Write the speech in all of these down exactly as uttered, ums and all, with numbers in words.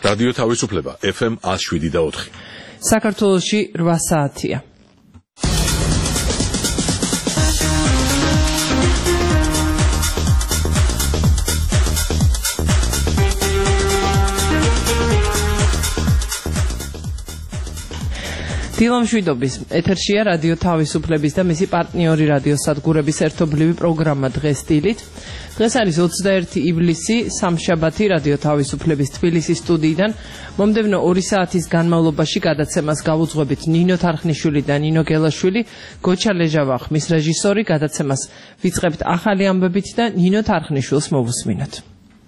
რადიო თავისუფლება ეფ ემ one oh seven და four. საქართველოში რვა საათია. დილამშვიდობის ეთერშია რადიო თავისუფლების და მისი პარტნიორი რადიო სადგურების ერთობლივი პროგრამა დღეს დილით. დღეს არის ოცდაერთი ივლისი, სამშაბათი რადიო თავისუფლების თბილისის სტუდიიდან. მომდევნო ორი საათის განმავლობაში გადაცემას გავუძღვებით ნინო თარხნიშვილი და ნინო გელაშვილი, გოჩა ლეჟავა ხმის რეჟისორი. გადაცემას ვიწყებთ ახალი ამბებით და ნინო თარხნიშვილს მოვუსმინოთ.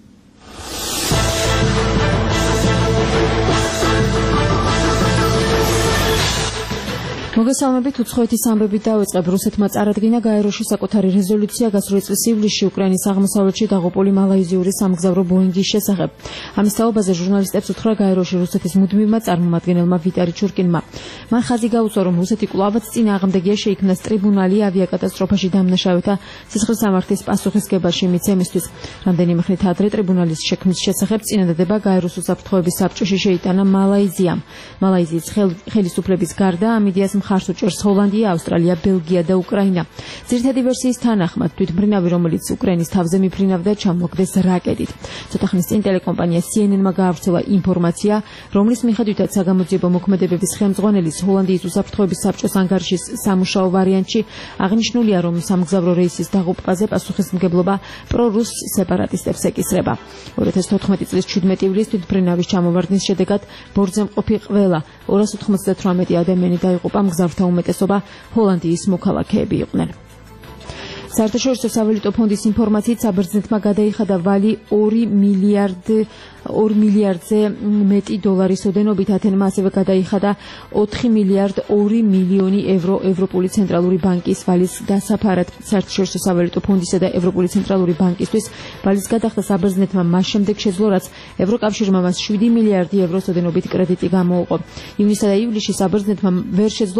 მოგესალმებით, უცხოეთის ამბებით დავიწყებ. რუსეთმა წარადგინა გაეროში საკუთარი რეზოლუცია გასული წლის ივლისში უკრაინის აღმოსავლეთში დაღუპული მალაიზიური სამგზავრო ბოინგის შესახებ. ამის თაობაზე ჟურნალისტებს უთხრა გაეროში რუსეთის მუდმივმა წარმომადგენელმა ვიტარი ჩურკინმა. მან ხაზი გაუწვა, რომ რუსეთი კვლავაც წინააღმდეგია შეიქმნას ტრიბუნალი ავიაკატასტროფაში დამნაშავეთა სისხლისამართლის პასუხისგებაში მიცემისთვის. რამდენიმე ხნით ადრე ტრიბუნალის შექმნის შესახებ წინადადება გაეროს უსაფრთხოების საბჭოში შეიტანა მალაიზიამ. მალაიზიის ხელისუფლების გარდა ამიდიას მხარს უჭერს ჰოლანდია, ავსტრალია, ბელგია და უკრაინა. ძირითადი ვერსიის თანახმად თვითმფრინავი, რომელიც უკრაინის თავზე მიფრინავდა, ჩამოგდეს რაკეტით. ცოტა ხნის წინ ტელეკომპანია სი ენ ენ-მა გაავრცელა ინფორმაცია, რომლის მიხედვითაც საგამოძიებო მოქმედებების ხელმძღვანელის ჰოლანდიის უსაფრთხოების საბჭოს ანგარიშის სამუშაო ვარიანტში აღნიშნულია, რომ სამგზავრო რეისის დაღუპვაზე პასუხისმგებლობა პრორუს სეპარატისტებს ეკისრება. ორი ათას თოთხმეტი წლის შვიდმეტი ივლისს თვითმფრინავის ჩამოვარდნის შედეგად ბორცვზე მყოფი ყველა ორას ოთხმოცდათვრამეტი ადამიანი დაიღუპა. მგზავრთა უმეტესობა ჰოლანდიის მოქალაქეები იყვნენ. საერთაშორისო სავალუტო ფონდის ინფორმაციით საბერძნეთმა გადაიხადა ვალი ორი მილიარდზე მეტი დოლარის ოდენობით. ათენმა ასევე გადაიხადა ოთხი მილიარდ ორი მილიონი ევრო ევროპული ცენტრალური ბანკის ვალის დასაფარად. საერთაშორისო სავალუტო ფონდისა და ევროპული ცენტრალური ბანკისთვის ვალის გადახდა საბერძნეთმა მას შემდეგ შეძლო, რაც ევროკავშირმა მას შვიდი მილიარდი ევროს ოდენობით კრედიტი გამოუყო. ივნისსა და ივლისში საბერძნეთმა ვერ შეძლო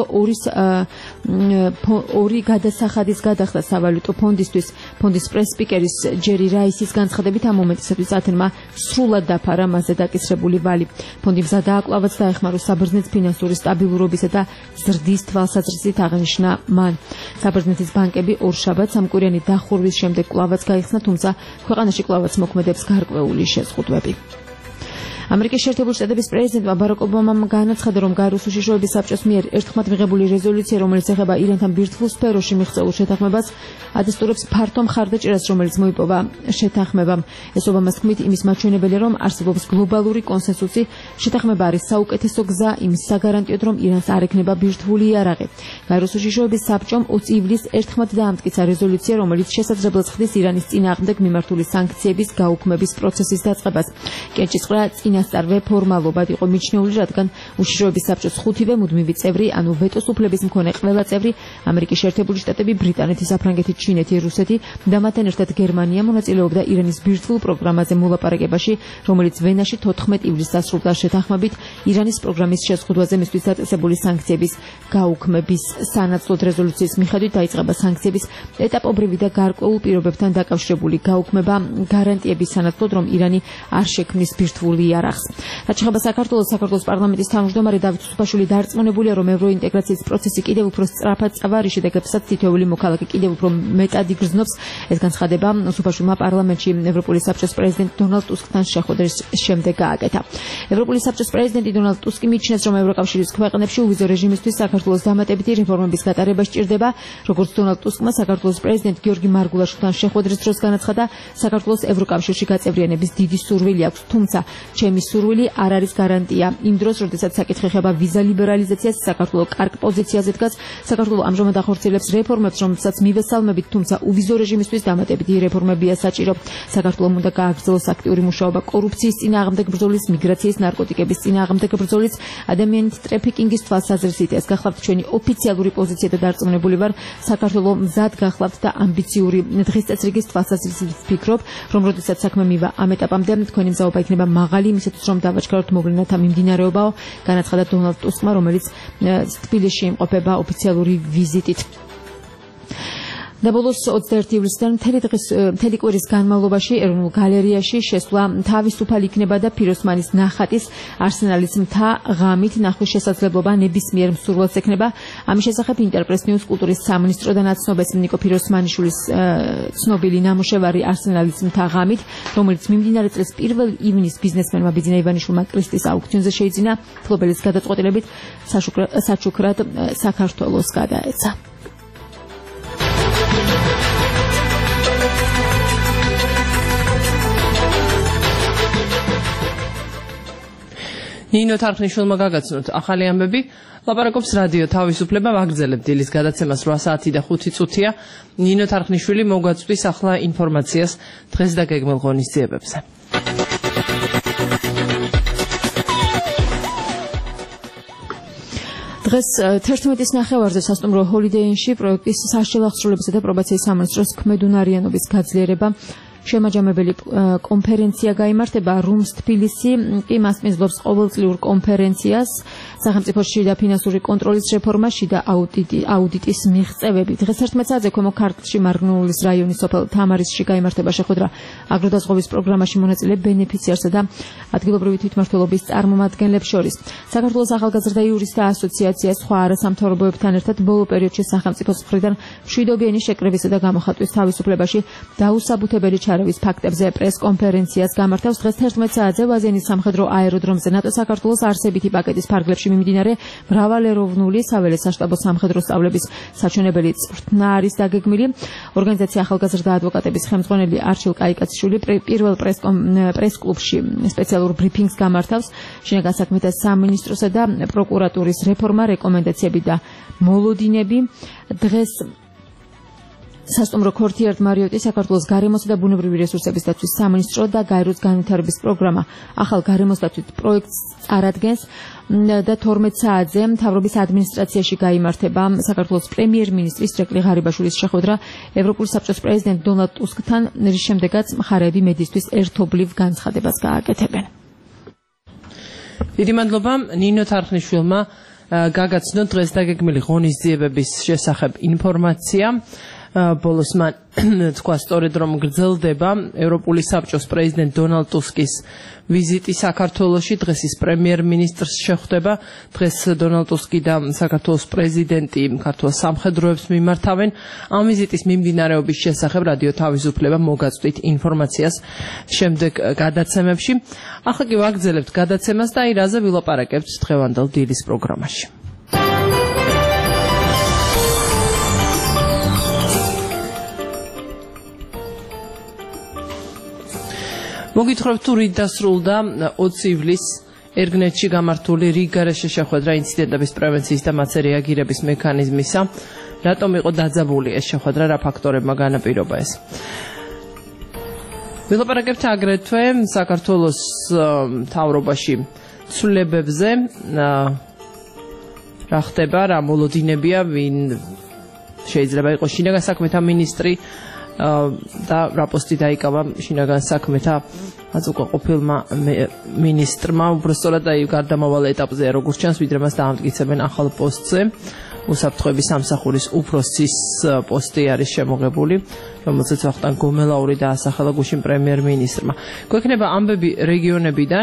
ორი გადასახადის გადახდა სავალუტო ფონდისთვის. ფონდის პრეს-სპიკერის ჯერი რაისის განცხადებით ამ მომენტისათვის ათენმა სრულად დაფარა მასზე დაკისრებული ვალი. ფონდი მზად დააკლავაც დაეხმაროს საბერძნეთს ფინანსური სტაბილურობისა და ზრდის თვალსაზრისით, აღნიშნა მან. საბერძნეთის ბანკები ორშაბათს სამკვირიანი დახურვის შემდეგ კვლავაც გაიხსნა, თუმცა ქვეყანაში კვლავაც მოქმედებს გარკვეული შეზღუდვები. ამერიკის შეერთებული შტატების პრეზიდენტმა ბარაკ ობამამ განაცხადა, რომ გაეროს უშიშროების საბჭოს მიერ ერთხმად მიღებული რეზოლუცია, რომელიც ეხება ირანთან ბირთვულ სფეროში მიღწეულ შეთანხმებას, ადასტურებს ფართო მხარდაჭერას, რომელიც მოიპოვა შეთანხმებამ. ეს ობამას თქმით იმის მაჩვენებელია, რომ არსებობს გლობალური კონსენსუსი. შეთანხმება არის საუკეთესო გზა იმის საგარანტიოდ, რომ ირანს არ ექნება ბირთვული იარაღი. გაეროს უშიშროების საბჭომ ოცი ივლისს ერთხმად დაამტკიცა რეზოლუცია, რომელიც შესაძლებლად ხდის ირანის წინააღმდეგ მიმართული სანქციების გაუქმების პროცესის დაწყებას. კენჭისყრა წინასწარვე ფორმალობად იყო მიჩნეული, რადგან უშიშროების საბჭოს ხუთივე მუდმივი წევრი, ანუ ვეტოს უფლების მქონე ყველა წევრი, ამერიკის შეერთებული შტატები, ბრიტანეთი, საფრანგეთი, ჩინეთი, რუსეთი და მათთან ერთად გერმანია მონაწილეობდა ირანის ბირთვულ პროგრამაზე მოლაპარაკებაში, რომელიც ვენაში თოთხმეტ ივლისს დასრულდა შეთანხმებით ირანის პროგრამის შეზღუდვაზე მისთვის დაწესებული სანქციების გაუქმების სანაცვლოდ. რეზოლუციის მიხედვით დაიწყება სანქციების ეტაპობრივი და გარკვეულ პირობებთან დაკავშირებული გაუქმება გარანტიების სანაცვლოდ, რომ ირანი არ შექმნის ბირთვული იარაღს. რაც შეეხება საქართველოს, საქართველოს პარლამენტის თავმჯდომარე დავით უსუფაშვილი დარწმუნებულია, რომ ევროინტეგრაციის პროცესი კიდევ უფრო სწრაფად წავა, შედეგებსაც თითოეული მოქალაქე კიდევ უფრო მეტად იგრძნობს. ეს განცხადება უსუფაშვილმა პარლამენტში ევროპული საბჭოს პრეზიდენტ დონალდ ტუსკთან შეხვედრის შემდეგ გააკეთა. ევროპული საბჭოს პრეზიდენტი დონალდ ტუსკი მიიჩნევს, რომ ევროკავშირის ქვეყნებში უვიზო რეჟიმისთვის საქართველოს დამატებითი რეფორმების გატარება სჭირდება. როგორც დონალდ ტუსკმა საქართველოს პრეზიდენტ გიორგი მარგულაშვილთან შეხვედრის დროს განაცხადა, საქართველოს ევროკავშირში გაწევრიანების დიდი სურვილი აქვს, თუმცა ჩემი სურვილი არ არის გარანტია. იმ დროს, როდესაც საკითხი ეხება ვიზა ლიბერალიზაციას, საქართველოს კარგ პოზიციაზე დგას. საქართველოს ამჟამად ახორციელებს რეფორმებს, რომელსაც მივესალმებით, თუმცა უვიზო რეჟიმისთვის დამატებითი რეფორმებია საჭირო. საქართველოს უნდა გააგრძელოს აქტიური მუშაობა კორუფციის წინააღმდეგ ბრძოლის, მიგრაციის, ნარკოტიკების წინააღმდეგ ბრძოლის, ადამიანით ტრაფიკინგის თვალსაზრისით. ეს გახლავთ ჩვენი ოფიციალური პოზიცია და დარწმუნებული ვარ, საქართველოს მზად გახლავთ და ამბიციური დღის წესრიგის თვალსაზრისით ვფიქრობ, რომ როდესაც საქმე მივა ამ ეტაპამდე, თქვენი მზაობა იქნება მაღალი, იმისათვის რომ დავაჩქაროთ მოვლენათა მიმდინარეობაო, განაცხადა დონალდ ტუსკმა, რომელიც თბილისში იმყოფება ოფიციალური ვიზიტით. და ბოლოს ოცდაერთი ივლისიდან მთელი დღის მთელი კვირის განმავლობაში ეროვნულ გალერეაში შესვლა თავისუფალი იქნება და ფიროსმანის ნახატის არსენალის მთა ღამით ნახვის შესაძლებლობა ნებისმიერ მსურველს ექნება. ამის შესახებ ინტერპრეს ნიუს კულტურის სამინისტრო და ნაცნობებს ნიკო ფიროსმანიშვილის ცნობილი ნამუშევარი არსენალის მთა ღამით, რომელიც მიმდინარე წლის პირველ ივნისს ბიზნესმენმა ბიძინა ივანიშვილმა კრისტის აუქციონზე შეიძინა, ფლობელის გადაწყვეტილებით საჩუქრად საქართველოს გადაეცა. ნინო თარხნიშვილმა გაგაცნოთ ახალი ამბები. ლაპარაკობს რადიო თავისუფლება, ვაგრძელებთ დილის გადაცემას რვა საათი და ხუთი წუთია. ნინო თარხნიშვილი მოგვაწვდის ახლა ინფორმაციას დღეს და გეგმილ ღონისძიებებზე. დღეს თერთმეტის ნახევარზე სასტუმრო ჰოლიდეინში პროექტის სასჯელ აღსრულებისა და პრობაციის სამინისტროს ქმედუნარიანობის გაძლიერება შემაჯამებელი კონფერენცია გაიმართება. რუმს თბილისი კი მასპინძლობს ყოველწლიურ კონფერენციას სახელმწიფოს შიდა ფინანსური კონტროლის რეფორმაში და აუდიტის მიღწევები. დღეს თერთმეტ საათზე ქვემო ქართლში მარგნულის რაიონის სოფელ თამარისში გაიმართება შეხვედრა აგროდაზღვევის პროგრამაში მონაწილე ბენეფიციარსა და ადგილობრივი თვითმმართველობის წარმომადგენლებს შორის. საქართველოს ახალგაზრდა იურისტთა ასოციაცია სხვა არასამთავრობოებთან ერთად ბოლო პერიოდში სახელმწიფოს მხრიდან მშვიდობიანი შეკრებისა და გამოხატვის თავისუფლებაში დაუსაბუთებელი ჩარევის ფაქტებზე პრესკონფერენციას გამართავს. დღეს თერთმეტ საათზე ვაზენის სამხედრო აეროდრომზე ნატო საქართველოს არსებითი პაკეტის ფარგლებში მიმდინარე მრავალეროვნული საველე საშტაბო სამხედრო სწავლების საჩვენებელი წვრთნა არის დაგეგმილი. ორგანიზაცია ახალგაზრდა ადვოკატების ხელმძღვანელი არჩილ კაიკაციშვილი პირველ პრესკლუბში სპეციალურ ბრიფინგს გამართავს. შინაგან საქმეთა სამინისტროსა და პროკურატურის რეფორმა, რეკომენდაციები და მოლოდინები. დღეს სასტუმრო ქორთიარდ მარიოტი საქართველოს გარემოსა და ბუნებრივი რესურსების დაცვის სამინისტრო და გაეროს განვითარების პროგრამა ახალ გარემოს დაცვის პროექტს წარადგენს და თორმეტ საათზე მთავრობის ადმინისტრაციაში გაიმართება საქართველოს პრემიერ-მინისტრის ირაკლი ღარიბაშვილის შეხვედრა ევროპული საბჭოს პრეზიდენტ დონალდ ტუსკთან, რის შემდეგაც მხარეები მედისთვის ერთობლივ განცხადებას გააკეთებენ. დიდი მადლობა ნინო თარხნიშვილმა გაგაცნოთ დღეს დაგეგმილი ღონისძიებების შესახებ ინფორმაცია. ბოლოს მან თქვა სწორედ რომ გრძელდება ევროპული საბჭოს პრეზიდენტ დონალდ ტუსკის ვიზიტი საქართველოში. დღეს ის პრემიერ-მინისტრს შეხვდება. დღეს დონალდ ტუსკი და საქართველოს პრეზიდენტი ქართულ სამხედროებს მიმართავენ. ამ ვიზიტის მიმდინარეობის შესახებ რადიო თავისუფლება მოგაწვდით ინფორმაციას შემდეგ გადაცემებში. ახლა კი ვაგრძელებთ გადაცემას და აი რაზე ვილაპარაკებთ დღევანდელ დილის პროგრამაში. მოგითხრობთ თუ რით დასრულდა ოცი ივლისს ერგნეთში გამართული რიგგარეშე შეხვედრა ინციდენტების პრევენციის და მათზე რეაგირების მექანიზმისა. რატომ იყო დაძაბული ეს შეხვედრა, რა ფაქტორებმა განაპირობა ეს? ვილაპარაკებთ აგრეთვე საქართველოს მთავრობაში ცვლილებებზე, რა ხდება, რა მოლოდინებია, ვინ შეიძლება იყოს შინაგან საქმეთა მინისტრი და რა პოსტი დაიკავა შინაგან საქმეთა აწუყა ყოფილმა მინისტრმა. უბრალოდ აი გარდამავალ ეტაპზე როგორც ჩანს, ვიდრე მას დაამტკიცებენ ახალ პოსტზე. უსაფრთხოების სამსახურის უფროსის პოსტი არის შემოღებული, რომელსაც ვახტანგ გომელაური დაასახელა გუშინ პრემიერ-მინისტრმა. გვექნება ამბები რეგიონებიდან.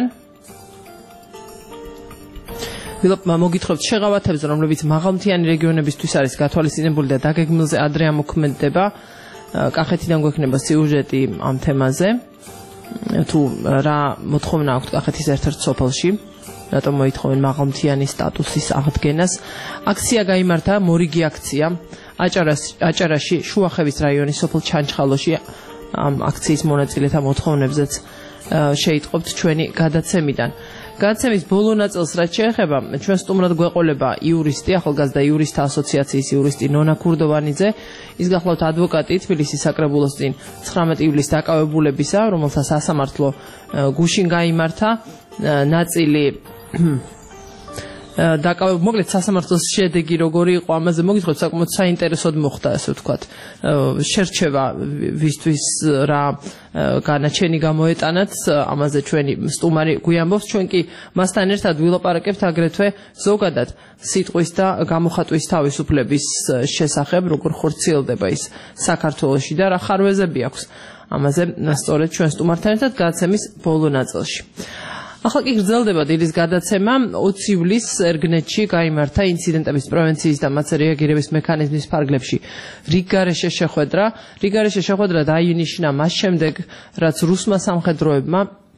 მოგითხრობთ შეღავათებზე, რომლებიც მაღალმთიანი რეგიონებისთვის არის გათვალისწინებული და დაგეგმილზე ადრე ამოქმედდება. კახეთიდან გვექნება სიუჟეტი ამ თემაზე. თუ რა მოთხოვნა აქვთ კახეთის ერთ-ერთ სოფელში, რატომ მოითხოვენ მაღალმთიანი სტატუსის აღდგენას. აქცია გაიმართა, მორიგი აქცია აჭარაში, შუახევის რაიონის სოფელ ჩანჩხალოში. ამ აქციის მონაწილეთა მოთხოვნებზეც შეიტყობთ ჩვენი გადაცემიდან. გადაცემის ბოლო ნაწილს რაც შეეხება, ჩვენ სტუმრად გვეყოლება იურისტი, ახალგაზრდა იურისტთა ასოციაციის იურისტი ნონა ქურდოვანიძე. ის გახლავთ ადვოკატი თბილისის საკრებულოს წინ ცხრამეტი ივლისს დაკავებულებისა, რომელსაც სასამართლო გუშინ გაიმართა. ნაწილი დაკავებული, მოკლედ სასამართლოს შედეგი როგორი იყო, ამაზე მოგითხრობთ, საკმაოდ საინტერესოდ მოხდა, ასე ვთქვათ. შერჩევა ვისთვის რა განაჩენი გამოეტანათ, ამაზე ჩვენი სტუმარი გვიამბობს, ჩვენ კი მასთან ერთად ვილაპარაკებთ აგრეთვე ზოგადად სიტყვის და გამოხატვის თავისუფლების შესახებ, როგორ ხორციელდება ის საქართველოში და რა ხარვეზები აქვს. ამაზე სწორედ ჩვენ სტუმართან ერთად გადაცემის ბოლო ნაწილში. ახლა კი გრძელდება დილის გადაცემა. ოცი ივლისს ერგნეთში გაიმართა ინციდენტების პრევენციის და მათზე რეაგირების მექანიზმის ფარგლებში რიგგარეშე შეხვედრა. რიგგარეშე შეხვედრა დაინიშნა მას შემდეგ, რაც რუსმა სამხედროებმა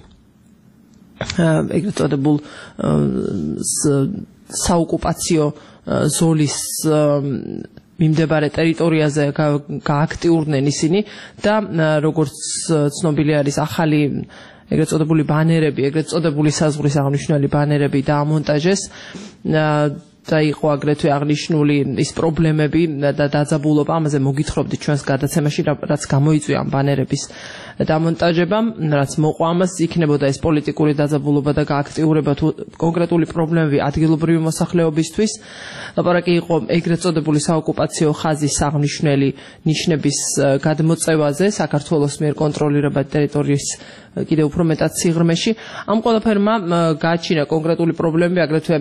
ეგრეთ წოდებულ საოკუპაციო ზოლის მიმდებარე ტერიტორიაზე გააქტიურდნენ ისინი და როგორც ცნობილი არის ახალი ეგრეთ წოდებული ბანერები, ეგრეთ წოდებული საზღვრის აღნიშნული ბანერები დაამონტაჟეს და იყო აგრეთვე აღნიშნული ის პრობლემები და დაძაბულობა, ამაზე მოგითხრობდით ჩვენს გადაცემაში, რაც გამოიწვია ამ ბანერების დამონტაჟებამ, რაც მოყვა ამას, იქნებოდა ეს პოლიტიკური დაძაბულობა და გააქტიურება თუ კონკრეტული პრობლემები ადგილობრივი მოსახლეობისთვის. ლაპარაკი იყო ეგრეთ წოდებული საოკუპაციო ხაზის აღნიშნული ნიშნების გადმოწევაზე საქართველოს მიერ კონტროლირებადი ტერიტორიის კიდევ უფრო მეტად სიღრმეში. ამ ყველაფერმა გააჩინა კონკრეტული პრობლემები, აგრეთვე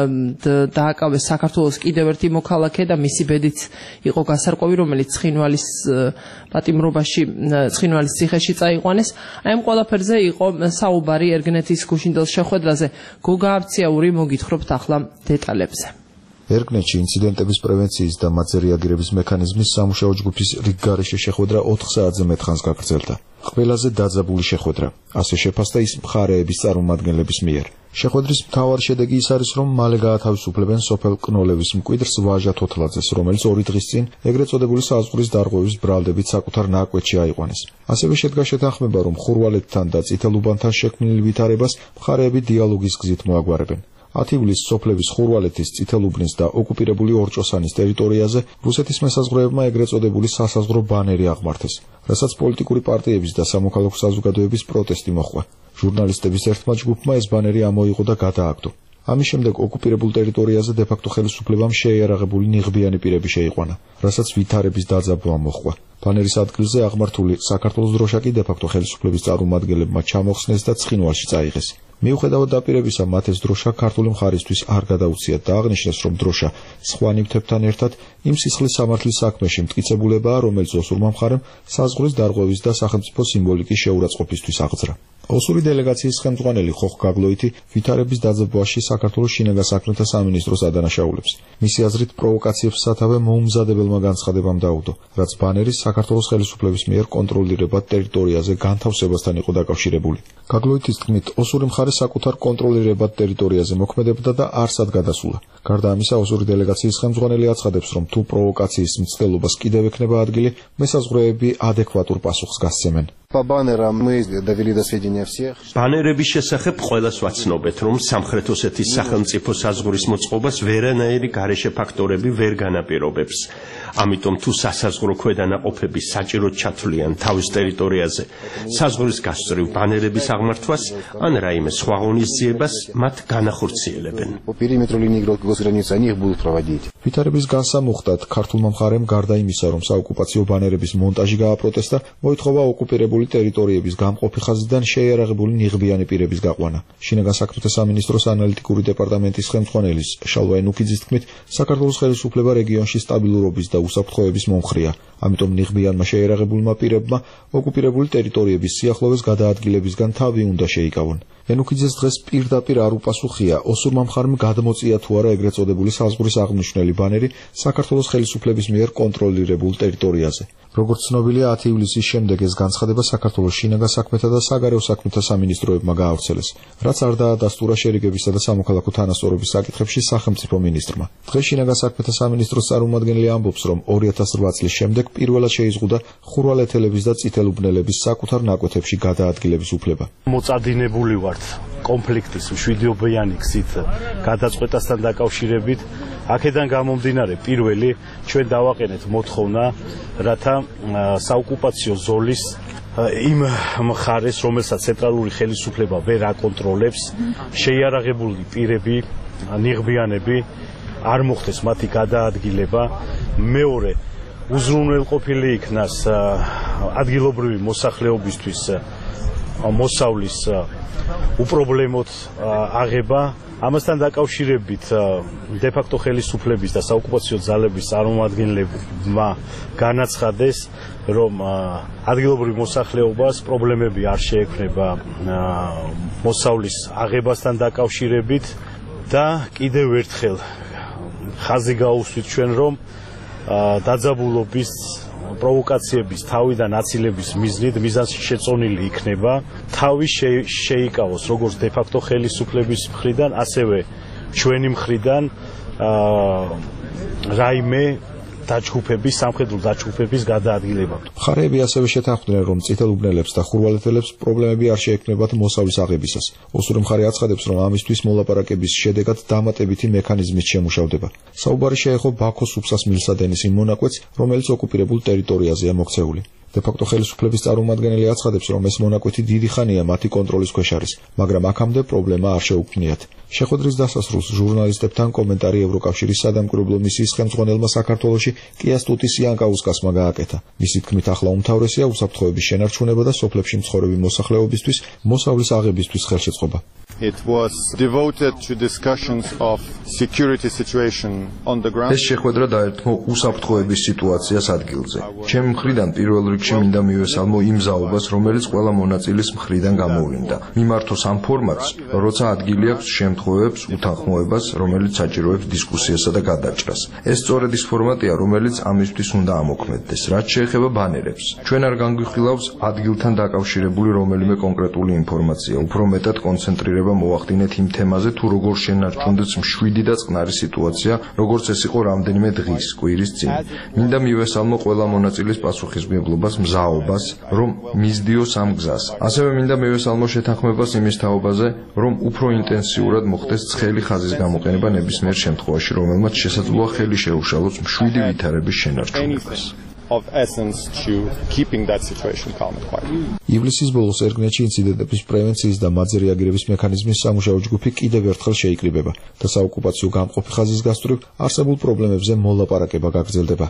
დააკავეს საქართველოს კიდევ ერთი მოქალაქე და მისი ბედიც იყო გასარკვევი, რომელიც ცხინვალის პატიმრობაში, ცხინვალის ციხეში წაიყვანეს. აი ამ ყველაფერზე იყო საუბარი ერგნეთის გუშინდელ შეხვედრაზე. გოგა აბციაური, მოგითხრობთ ახლა დეტალებზე. ერგნეთში ინციდენტების პრევენციის და მათზე რეაგირების მექანიზმის სამუშაო ჯგუფის რიგგარეშე შეხვედრა ოთხ საათზე მეტ ხანს გაგრძელდა. ყველაზე დაძაბული შეხვედრა, ასე შეფასდა ის მხარეების წარმომადგენლების მიერ. შეხვედრის მთავარი შედეგი ის არის, რომ მალე გაათავისუფლებენ სოფელ კნოლევის მკვიდრს ვაჟა თოთლაძეს, რომელიც ორი დღის წინ ეგრეთ წოდებული საზღვრის დარღვევის ბრალდებით საკუთარ ნაკვეთში აიყვანეს. ასევე შედგა შეთანხმება, რომ ხურვალეთთან და წითელუბანთან შექმნილ ვითარებას მხარეები დიალოგის გზით მოაგვარებენ. ათი ივლისს სოფლების ხურვალეთის, წითელუბნის და ოკუპირებული ორჭოსანის ტერიტორიაზე რუსეთის მესაზღვრეებმა ეგრეთ წოდებული სასაზღვრო ბანერი აღმართეს, რასაც პოლიტიკური პარტიების და სამოქალაქო საზოგადოების პროტესტი მოჰყვა. ჟურნალისტების ერთმა ჯგუფმა ეს ბანერი ამოიღო და გადააგდო. ამის შემდეგ ოკუპირებულ ტერიტორიაზე დე-ფაქტო ხელისუფლებამ შეიარაღებული ნიღბიანი პირები შეიყვანა, რასაც ვითარების დაძაბვა მოჰყვა. ბანერის ადგილზე აღმართული საქართველოს დროშა კი დე-ფაქტო ხელისუფლების წარმომადგენლებმა ჩამოხსნეს და ცხინვალში წაიღეს. მიუხედავად დაპირებისა, მათ ეს დროშა ქართული მხარისთვის არ გადაუციათ და აღნიშნეს, რომ დროშა სხვა ნივთებთან ერთად იმ სისხლის სამართლის საქმეში მტკიცებულებაა, რომელიც ოსურმა მხარემ საზღვრის დარღვევის და სახელმწიფო სიმბოლიკის შეურაცხყოფისთვის აღძრა. ოსური დელეგაციის ხელმძღვანელი ხოხ გაგლოითი ვითარების დაძაბვაში საქართველოს შინაგან საქმეთა სამინისტროს ადანაშაულებს. მისი აზრით, პროვოკაციებს სათავე მოუმზადებელმა განცხადებამ დაუდო, რაც ბანერის საქართველოს ხელისუფლების მიერ კონტროლირებად ტერიტორიაზე განთავსებასთან იყო დაკავშირებული. გაგლოითის თქმით, ოსური მხარე საკუთარ კონტროლირებად ტერიტორიაზე მოქმედებდა და არსად გადასულა. გარდა ამისა, ოსური დელეგაციის ხელმძღვანელი აცხადებს, რომ თუ პროვოკაციის მცდელობას კიდევ ექნება ადგილი, მესაზღვრეები ადეკვატურ პასუხს გასცემენ. ბანერების შესახებ ყველას ვაცნობეთ, რომ სამხრეთ ოსეთის სახელმწიფო საზღვრის მოწყობას ვერანაირი გარეშე ფაქტორები ვერ განაპირობებს. ამიტომ თუ სასაზღვრო ქვედანაყოფები საჭიროდ ჩათვლიან თავის ტერიტორიაზე საზღვრის გასწვრივ ბანერების აღმართვას ან რაიმე სხვა ღონისძიებას, მათ განახორციელებენ. ვითარების განსამუხტად ქართულმა მხარემ გარდა იმისა, რომ საოკუპაციო ბანერების მონტაჟი გააპროტესტა, მოითხოვა ოკუპირებული ტერიტორიების გამყოფი ხაზიდან შეიარაღებული ნიღბიანი პირების გაყვანა. შინაგან საქმეთა სამინისტროს ანალიტიკური დეპარტამენტის ხელმძღვანელის შალვა ენუქიძის თქმით, საქართველოს ხელისუფლება რეგიონში სტაბილურობის და უსაფრთხოების მომხრეა. ამიტომ ნიღბიანმა შეიარაღებულმა პირებმა ოკუპირებული ტერიტორიების სიახლოვეს გადაადგილებისგან თავი უნდა შეიკავონ. ენუქიძეს დღეს პირდაპირ არ უპასუხია, ოსურმა მხარემ გადმოწია თუ არა ეგრეთ წოდებული საზღვრის აღნიშნული ბანერი საქართველოს ხელისუფლების მიერ კონტროლირებულ ტერიტორიაზე. როგორც ცნობილია, ათი ივლისის შემდეგ ეს განცხადება საქართველოს შინაგან საქმეთა და საგარეო საქმეთა სამინისტროებმა გაავრცელეს, რაც არ დაადასტურა შერიგებისა და სამოქალაქო თანასწორობის საკითხებში სახელმწიფო მინისტრმა. დღეს შინაგან საქმეთა სამინისტროს წარმომადგენელი ამბობს, რომ ორი ათას რვა წლის შემდეგ პირველად შეიზღუდა ხურვალეთელების და წითელუბნელების საკუთარ ნაკვეთებში გადაადგილების უფლება. მოწადინებული ვართ კონფლიქტის მშვიდობიანი გზით გადაწყვეტასთან დაკავშირებით. აქედან გამომდინარე, პირველი ჩვენ დავაყენეთ მოთხოვნა, რათა საოკუპაციო ზოლის იმ მხარეს, რომელსაც ცენტრალური ხელისუფლება ვერ აკონტროლებს, შეიარაღებული პირები ნიღბიანები არ მოხდეს მათი გადაადგილება. მეორე, უზრუნველყოფილი იქნას ადგილობრივი მოსახლეობისთვის მოსავლის უპრობლემოდ აღება. ამასთან დაკავშირებით დე-ფაქტო ხელისუფლების და საოკუპაციო ძალების წარმომადგენლებმა განაცხადეს, რომ ადგილობრივ მოსახლეობას პრობლემები არ შეექმნება მოსავლის აღებასთან დაკავშირებით და კიდევ ერთხელ ხაზი გაუსვით ჩვენ, რომ დაძაბულობის პროვოკაციების თავიდან აცილების მიზნით მიზანში შეწონილი იქნება თავი შეიკავოს როგორც დე-ფაქტო ხელისუფლების მხრიდან, ასევე ჩვენი მხრიდან რაიმე დაჯგუფების, სამხედრო დაჯგუფების გადაადგილება. მხარეები ასევე შეთანხმდნენ, რომ წითელ უბნელებს და ხურვალეთელებს პრობლემები არ შეექმნებათ მოსავლის აღებისას. ოსური მხარე აცხადებს, რომ ამისთვის მოლაპარაკების შედეგად დამატებითი მექანიზმით შემუშავდება. საუბარი შეეხო ბაქოს უფსას მილსადენის იმ მონაკვეთს, რომელიც ოკუპირებულ ტერიტორიაზეა მოქცეული. დე-ფაქტო ხელისუფლების წარმომადგენელი აცხადებს, რომ ეს მონაკვეთი დიდი ხანია მათი კონტროლის ქვეშ არის, მაგრამ აქამდე პრობლემა არ შეუქმნიათ. შეხვედრის დასასრულს ჟურნალისტებთან კომენტარი ევროკავშირის სადამკვირვებლო მისიის ხელმძღვანელმა საქართველოში კია სტუტისიანკაუსკასმა გააკეთა. მისი თქმით, ახლა უმთავრესია უსაფრთხოების შენარჩუნება და სოფლებში მცხოვრები მოსახლეობისთვის მოსავლის აღებისთვის ხელშეწყობა. It was devoted to discussions of security situation on the ground. ეს შეხვედრა დაერთო უსაფრთხოების სიტუაციას ადგილზე. ჩემი მხრიდან პირველ რიგში მინდა მივესალმო იმ ზაობას, რომელიც ყველა მონაწილის მხრიდან გამოვლინდა. მიმართოს ამ ფორმატს, როცა ადგილი აქვს შემთხვევებს უთანხმოებას, რომელიც საჭიროებს დისკუსიასა და გადაჭრას. ეს სწორედ ის ფორმატია, რომელიც ამისთვის უნდა ამოქმედდეს. რაც შეეხება ბანერებს, ჩვენ არ განგვიხილავს ადგილთან დაკავშირებული რომელიმე კონკრეტული ინფორმაცია, უფრო მეტად კონცენტრირება მოვახდინეთ იმ თემაზე, თუ როგორ შენარჩუნდეს მშვიდი და წყნარი სიტუაცია, როგორც ეს იყო რამდენიმე დღის კვირის წინ. მინდა მივესალმო ყველა მონაწილის პასუხისმგებლობას, მზაობას, რომ მისდიოს ამ გზას. ასევე მინდა მივესალმო შეთანხმებას იმის თაობაზე, რომ უფრო ინტენსიურად მოხდეს ცხელი ხაზის გამოყენება ნებისმიერ შემთხვევაში, რომელმაც შესაძლოა ხელი შეუშალოს მშვიდი ვითარების შენარჩუნებას. Of essence to keeping that situation calm and quiet. ივლისის ბოლოს ერგნეთში ინციდენტების პრევენციის და მათზე რეაგირების მექანიზმის სამუშაო ჯგუფი კიდევ ერთხელ შეიკრიბება და საოკუპაციო გამყოფი ხაზის გასწვრივ არსებულ პრობლემებზე მოლაპარაკება გაგრძელდება.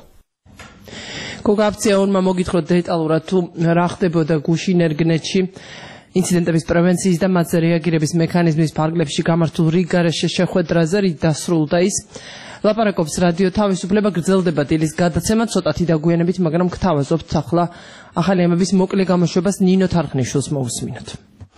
გოგაბციაურმა მოგითხროთ დეტალურად თუ რა ხდებოდა გუშინ ერგნეთში ინციდენტების პრევენციის და მათზე რეაგირების მექანიზმის ფარგლებში გამართულ რიგ გარეშე შეხვედრაზე რით დასრულდა ის. ლაპარაკობს რადიო თავისუფლება, გრძელდება დილის გადაცემა, ცოტათი დაგვიანებით, მაგრამ გთავაზობთ ახლა ახალი ამების მოკლე გამოშვებას ნინო თარხნიშვილს მოусმინოთ.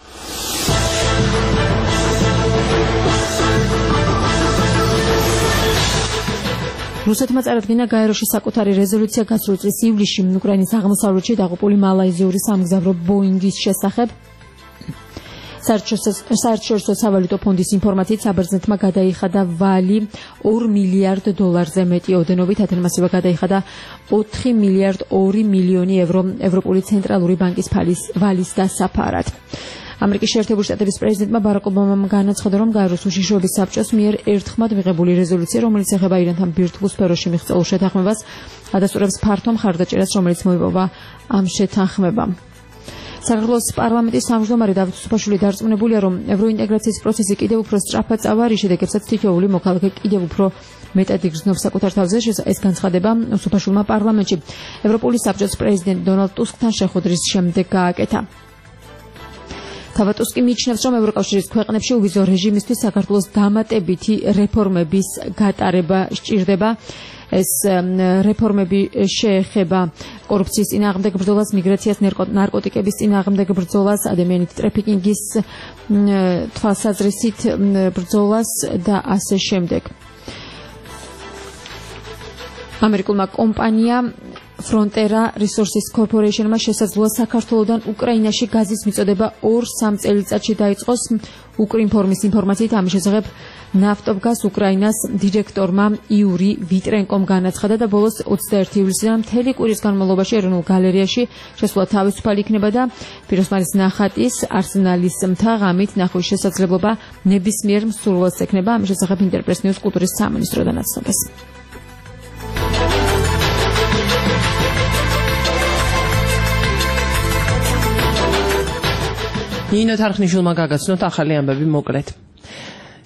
რუსეთმა წარადგინა გაეროში საკუთარი რეზოლუცია გასული წლის ივლისში უკრაინის აღმოსავლეთში დაღუპული მალაიზიური სამგზავრო ბოინგის შესახებ. საერთაშორისო სავალუტო ფონდის ინფორმაციით საბერძნეთმა გადაიხადა ვალი ორ მილიარდ დოლარზე მეტი ოდენობით, ათენმასება გადაიხადა ოთხი მილიარდ ორი მილიონი ევრო ევროპული ცენტრალური ბანკის ვალის დასაფარად. ამერიკის შეერთებული შტატების პრეზიდენტმა ბარაკ ობამამ განაცხადა, რომ გაეროს უშიშროების საბჭოს მიერ ერთხმად მიღებული რეზოლუცია, რომელიც ეხება ირანთან ბირთვულ სფეროში მიღწეულ შეთანხმებას, ადასტურებს ფართო მხარდაჭერას, რომელიც მოიპოვა ამ შეთანხმებამ. საქართველოს პარლამენტის თავმჯდომარე დავით უსუფაშვილი დარწმუნებულია, რომ ევროინტეგრაციის პროცესი კიდევ უფრო სწრაფად წავა, რის შედეგებსაც თითოეული მოქალაქე კიდევ უფრო მეტად იგრძნობს საკუთარ თავზე. ეს განცხადება უსუფაშვილმა პარლამენტში ევროპული საბჭოს პრეზიდენტ დონალდ ტუსკთან შეხვედრის შემდეგ გააკეთა. თავად ტუსკი მიიჩნევს, რომ ევროკავშირის ქვეყნებში უვიზო რეჟიმისთვის საქართველოს დამატებითი რეფორმების გატარება სჭირდება. ეს რეფორმები შეეხება კორუფციის წინააღმდეგ ბრძოლას, მიგრაციას, ნარკოტიკების წინააღმდეგ ბრძოლას, ადამიანით ტრაფიკინგის თვალსაზრისით ბრძოლას და ასე შემდეგ. ამერიკულმა კომპანიამ Frontera Resources Corporation-მა შესაძლოა საქართველოდან უკრაინაში გაზის მიწოდება ორ-სამ წელიწადში დაიწყოს. უკრინფორმის ინფორმაციით ამის შესახებ ნავტობგაზ უკრაინას დირექტორმა იური ვიტრენკომ განაცხადა და ბოლოს ოცდაერთი ივლისიდან მთელი კვირის განმავლობაში ეროვნულ გალერეაში შესვლა თავისუფალი იქნება და პიროსმანის ნახატის არსენალის მთა-ღამით ნახვის შესაძლებლობა ნებისმიერ მსურველს ექნება. ამის შესახებ ინტერპრეს ნიუს კულტურის სამინისტროდან აცნობს. ნინო თარხნიშვილმა გაგაცნოთ ახალი ამბები მოკლედ.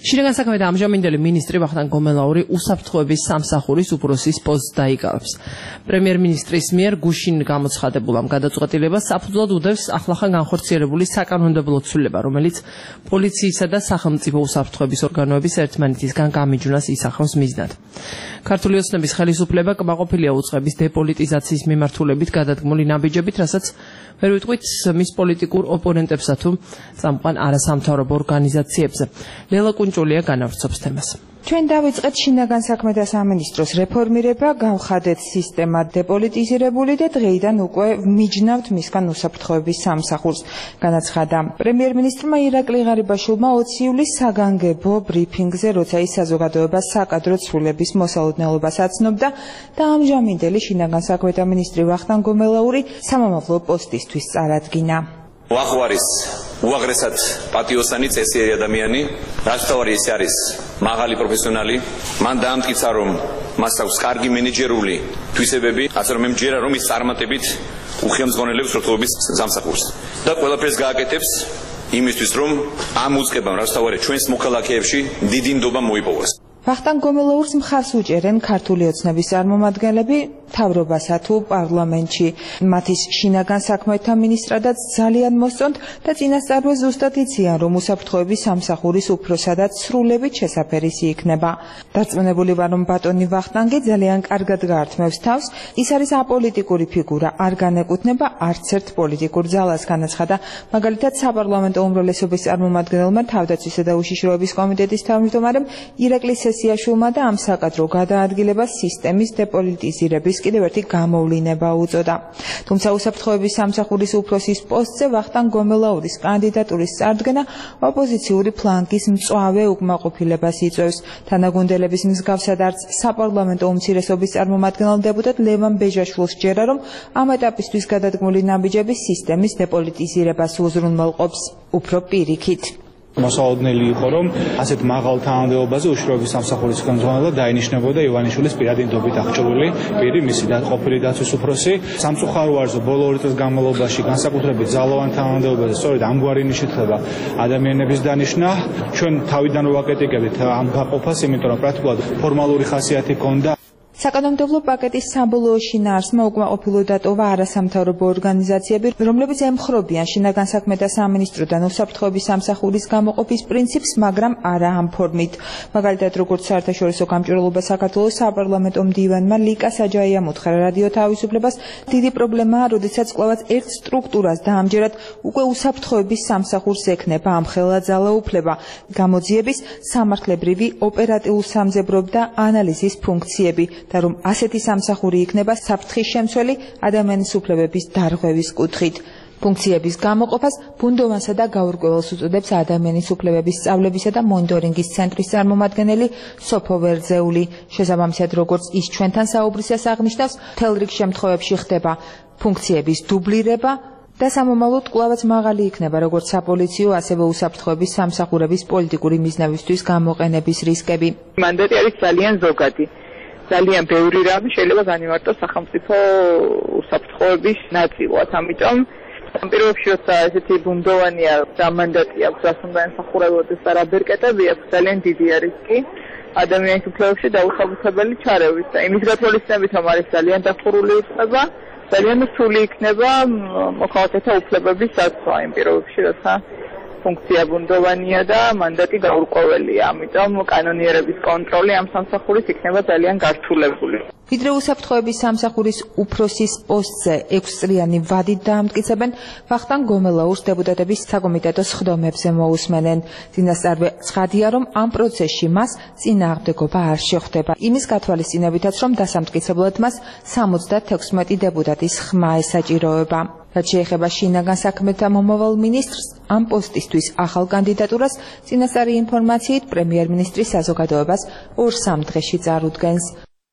შინაგან საქმეთა ამჟამინდელი მინისტრი ვახტანგ გომელაური უსაფრთხოების სამსახურის უფროსის პოსტს დაიკავებს. პრემიერ-მინისტრის მიერ გუშინ გამოცხადებულ ამ გადაწყვეტილებას საფუძვლად უდევს ახლახან განხორციელებული საკანონმდებლო ცვლილება, რომელიც პოლიციისა და სახელმწიფო უსაფრთხოების ორგანოების ერთმანეთისგან გამიჯვნას ისახავს მიზნად. ქართული ოცნების ხელისუფლება კმაყოფილია უწყების დეპოლიტიზაციის მიმართულებით გადადგმული ნაბიჯებით, რასაც ვერ ვიტყვით მის პოლიტიკურ ოპონენტებსა თუ წამყვან არასამთავრობო ორგანიზაციებზე. ლელა კუნჭულია განავრცობს თემას. ჩვენ დავიწყეთ შინაგან საქმეთა სამინისტროს რეფორმირება, გავხადეთ სისტემა დეპოლიტიზირებული და დღეიდან უკვე მიჯნავთ მისგან უსაფრთხოების სამსახურს. განაცხადა პრემიერ-მინისტრმა ირაკლი ღარიბაშვილმა ოცი ივლისს საგანგებო ბრიფინგზე, როცა ის საზოგადოებას საკადრო ცვლილების მოსალოდნელობას აცნობდა და ამჟამინდელი შინაგან საქმეთა მინისტრი ვახტანგ გომელაური სამომავლო პოსტისთვის წარადგინა. ვახვარის უაღრესად პატიოსანი წესიერი ადამიანი, რასთავარი ის არის მაღალი პროფესიონალი, მან დაამტკიცა რომ მას აქვს კარგი მენეჯერული თვისებები, ასე რომ მე მჯერა რომ ის წარმატებით უხელმძღვანელებს უსაფრთხოების სამსახურს და ყველაფერს გააკეთებს იმისთვის რომ ამ უწყებამ რასთავარი ჩვენს მოქალაქეებში დიდი ნდობა მოიპოვოს. ვახტანგ გომელაურს მხარს უჭერენ ქართული ოცნების წარმომადგენლები მთავრობასა თუ პარლამენტში. მათის შინაგან საქმეთა მინისტრადაც ძალიან მოსწონთ და წინასწარვე ზუსტად იციან, რომ უსაფრთხოების სამსახურის უფროსადაც სრულებით შესაფერისი იქნება. დარწმუნებული ვარ, რომ ბატონი ვახტანგი ძალიან კარგად გაართმევს თავს. ის არის აპოლიტიკური ფიგურა, არ განეკუთვნება არც ერთ პოლიტიკურ ძალას, განაცხადა მაგალითად საპარლამენტო უმრავლესობის წარმომადგენელმა თავდაცვისა და უშიშროების კომიტეტის თავმჯდომარემ ირაკლი სესიაშვილმა და ამ საკადრო გადაადგილებას სისტემის დეპოლიტიზირების კიდევ ერთი გამოვლინება უწოდა. თუმცა უსაფრთხოების სამსახურის უფროსის პოსტზე ვახტანგ გომელაურის კანდიდატურის წარდგენა ოპოზიციური ფლანგის მწვავე უკმაყოფილებას იწვევს. თანაგუნდელების მსგავსად არც საპარლამენტო უმცირესობის წარმომადგენელ დეპუტატ ლევან ბეჟაშვილს სჯერა, რომ ამ ეტაპისთვის გადადგმული ნაბიჯები სისტემის დეპოლიტიზირებას უზრუნველყოფს. უფრო პირიქით. მოსალოდნელი იყო, რომ ასეთ მაღალ თანამდებობაზე უშიშროების სამსახურის ხელმძღვანელად დაინიშნებოდა ივანიშვილის პირადი ნდობით აღჭურვილი პირი, მისი ყოფილი დაცვის უფროსი. სამწუხაროა, ბოლო ორი წლის განმავლობაში განსაკუთრებით ძალოვან თანამდებობაზე სწორედ ამგვარი ნიშნით ხდება ადამიანების დანიშვნა. ჩვენ თავიდან ვაკრიტიკებთ ამ გაყოფას, იმიტომ რომ პრაქტიკულად ფორმალური ხასიათი ჰქონდა. საკანონმდებლო პაკეტის საბოლოო შინაარსმა უკმაყოფილო დატოვა არასამთავრობო ორგანიზაციები, რომლებიც ემხრობიან შინაგან საქმეთა სამინისტროდან უსაფრთხოების სამსახურის გამოყოფის პრინციპს, მაგრამ არა ამ ფორმით. მაგალითად, როგორც საერთაშორისო გამჭვირვალობა საქართველოს საპარლამენტო მდივანმა ლიკა საჯაიამ უთხრა რადიო თავისუფლებას, დიდი პრობლემაა, როდესაც კვლავაც ერთ სტრუქტურას და ამჯერად უკვე უსაფრთხოების სამსახურს ექნება ამხელა ძალაუფლება, გამოძიების, სამართლებრივი, ოპერატიულ-სამძებრობ და ანალიზის ფუნქციები. და რომ ასეთი სამსახური იქნება საფრთხის შემცველი ადამიანის უფლებების დარღვევის კუთხით. ფუნქციების გამოყოფას ბუნდოვანსა და გაურკვეველს უწოდებს ადამიანის უფლებების სწავლებისა და მონიტორინგის ცენტრის წარმომადგენელი სოფო ვერძეული. შესაბამისად, როგორც ის ჩვენთან საუბრისას აღნიშნავს, მთელ რიგ შემთხვევებში ხდება ფუნქციების დუბლირება და სამომავლოდ კვლავაც მაღალი იქნება როგორც საპოლიციო, ასევე უსაფრთხოების სამსახურების პოლიტიკური მიზნებისთვის გამოყენების რისკები. მანდატი არის ძალიან ზოგადი. ძალიან ბევრი რამ შეიძლება განიმარტოს სახელმწიფო უსაფრთხოების ნაწილად, ამიტომ ამ პირობებში როცა ესეთი ბუნდოვანია და მანდატი აქვს, რაც უნდა ემსახურებოდეს და რა ბერკეტები აქვს, ძალიან დიდი რისკი ადამიანის უფლებებში დაუსაბუთებელი ჩარევის და იმის გათვალისწინებით, რომ არის ძალიან დახურული უწყება, ძალიან რთული იქნება მოქალაქეთა უფლებების დაცვა იმ პირობებში, როცა ფუნქცია ბუნდოვანია და მანდატი გაურკვეველია, ამიტომ კანონიერების კონტროლი ამ სამსახურის იქნება ძალიან გართულებული. ვიდრე უსაფრთხოების სამსახურის უფროსის პოსტზე ექვს წლიანი ვადით დაამტკიცებენ, ვახტანგ გომელაურს დეპუტატების საკომიტეტო სხდომებზე მოусმენენ. წინასწარვე ცხადია, რომ ამ პროცესში მას წინააღმდეგობა არ შეხვდება. იმის გათვალისწინებითაც, რომ დასამტკიცებლად მას სამოცდათექვსმეტი დეპუტატის ხმა ესაჭიროება. რაც შეეხება შინაგან საქმეთა მომავალ მინისტრს, ამ პოსტისთვის ახალ კანდიდატურას წინასწარი ინფორმაციით პრემიერ-მინისტრი საზოგადოებას ორ-სამ დღეში წარუდგენს.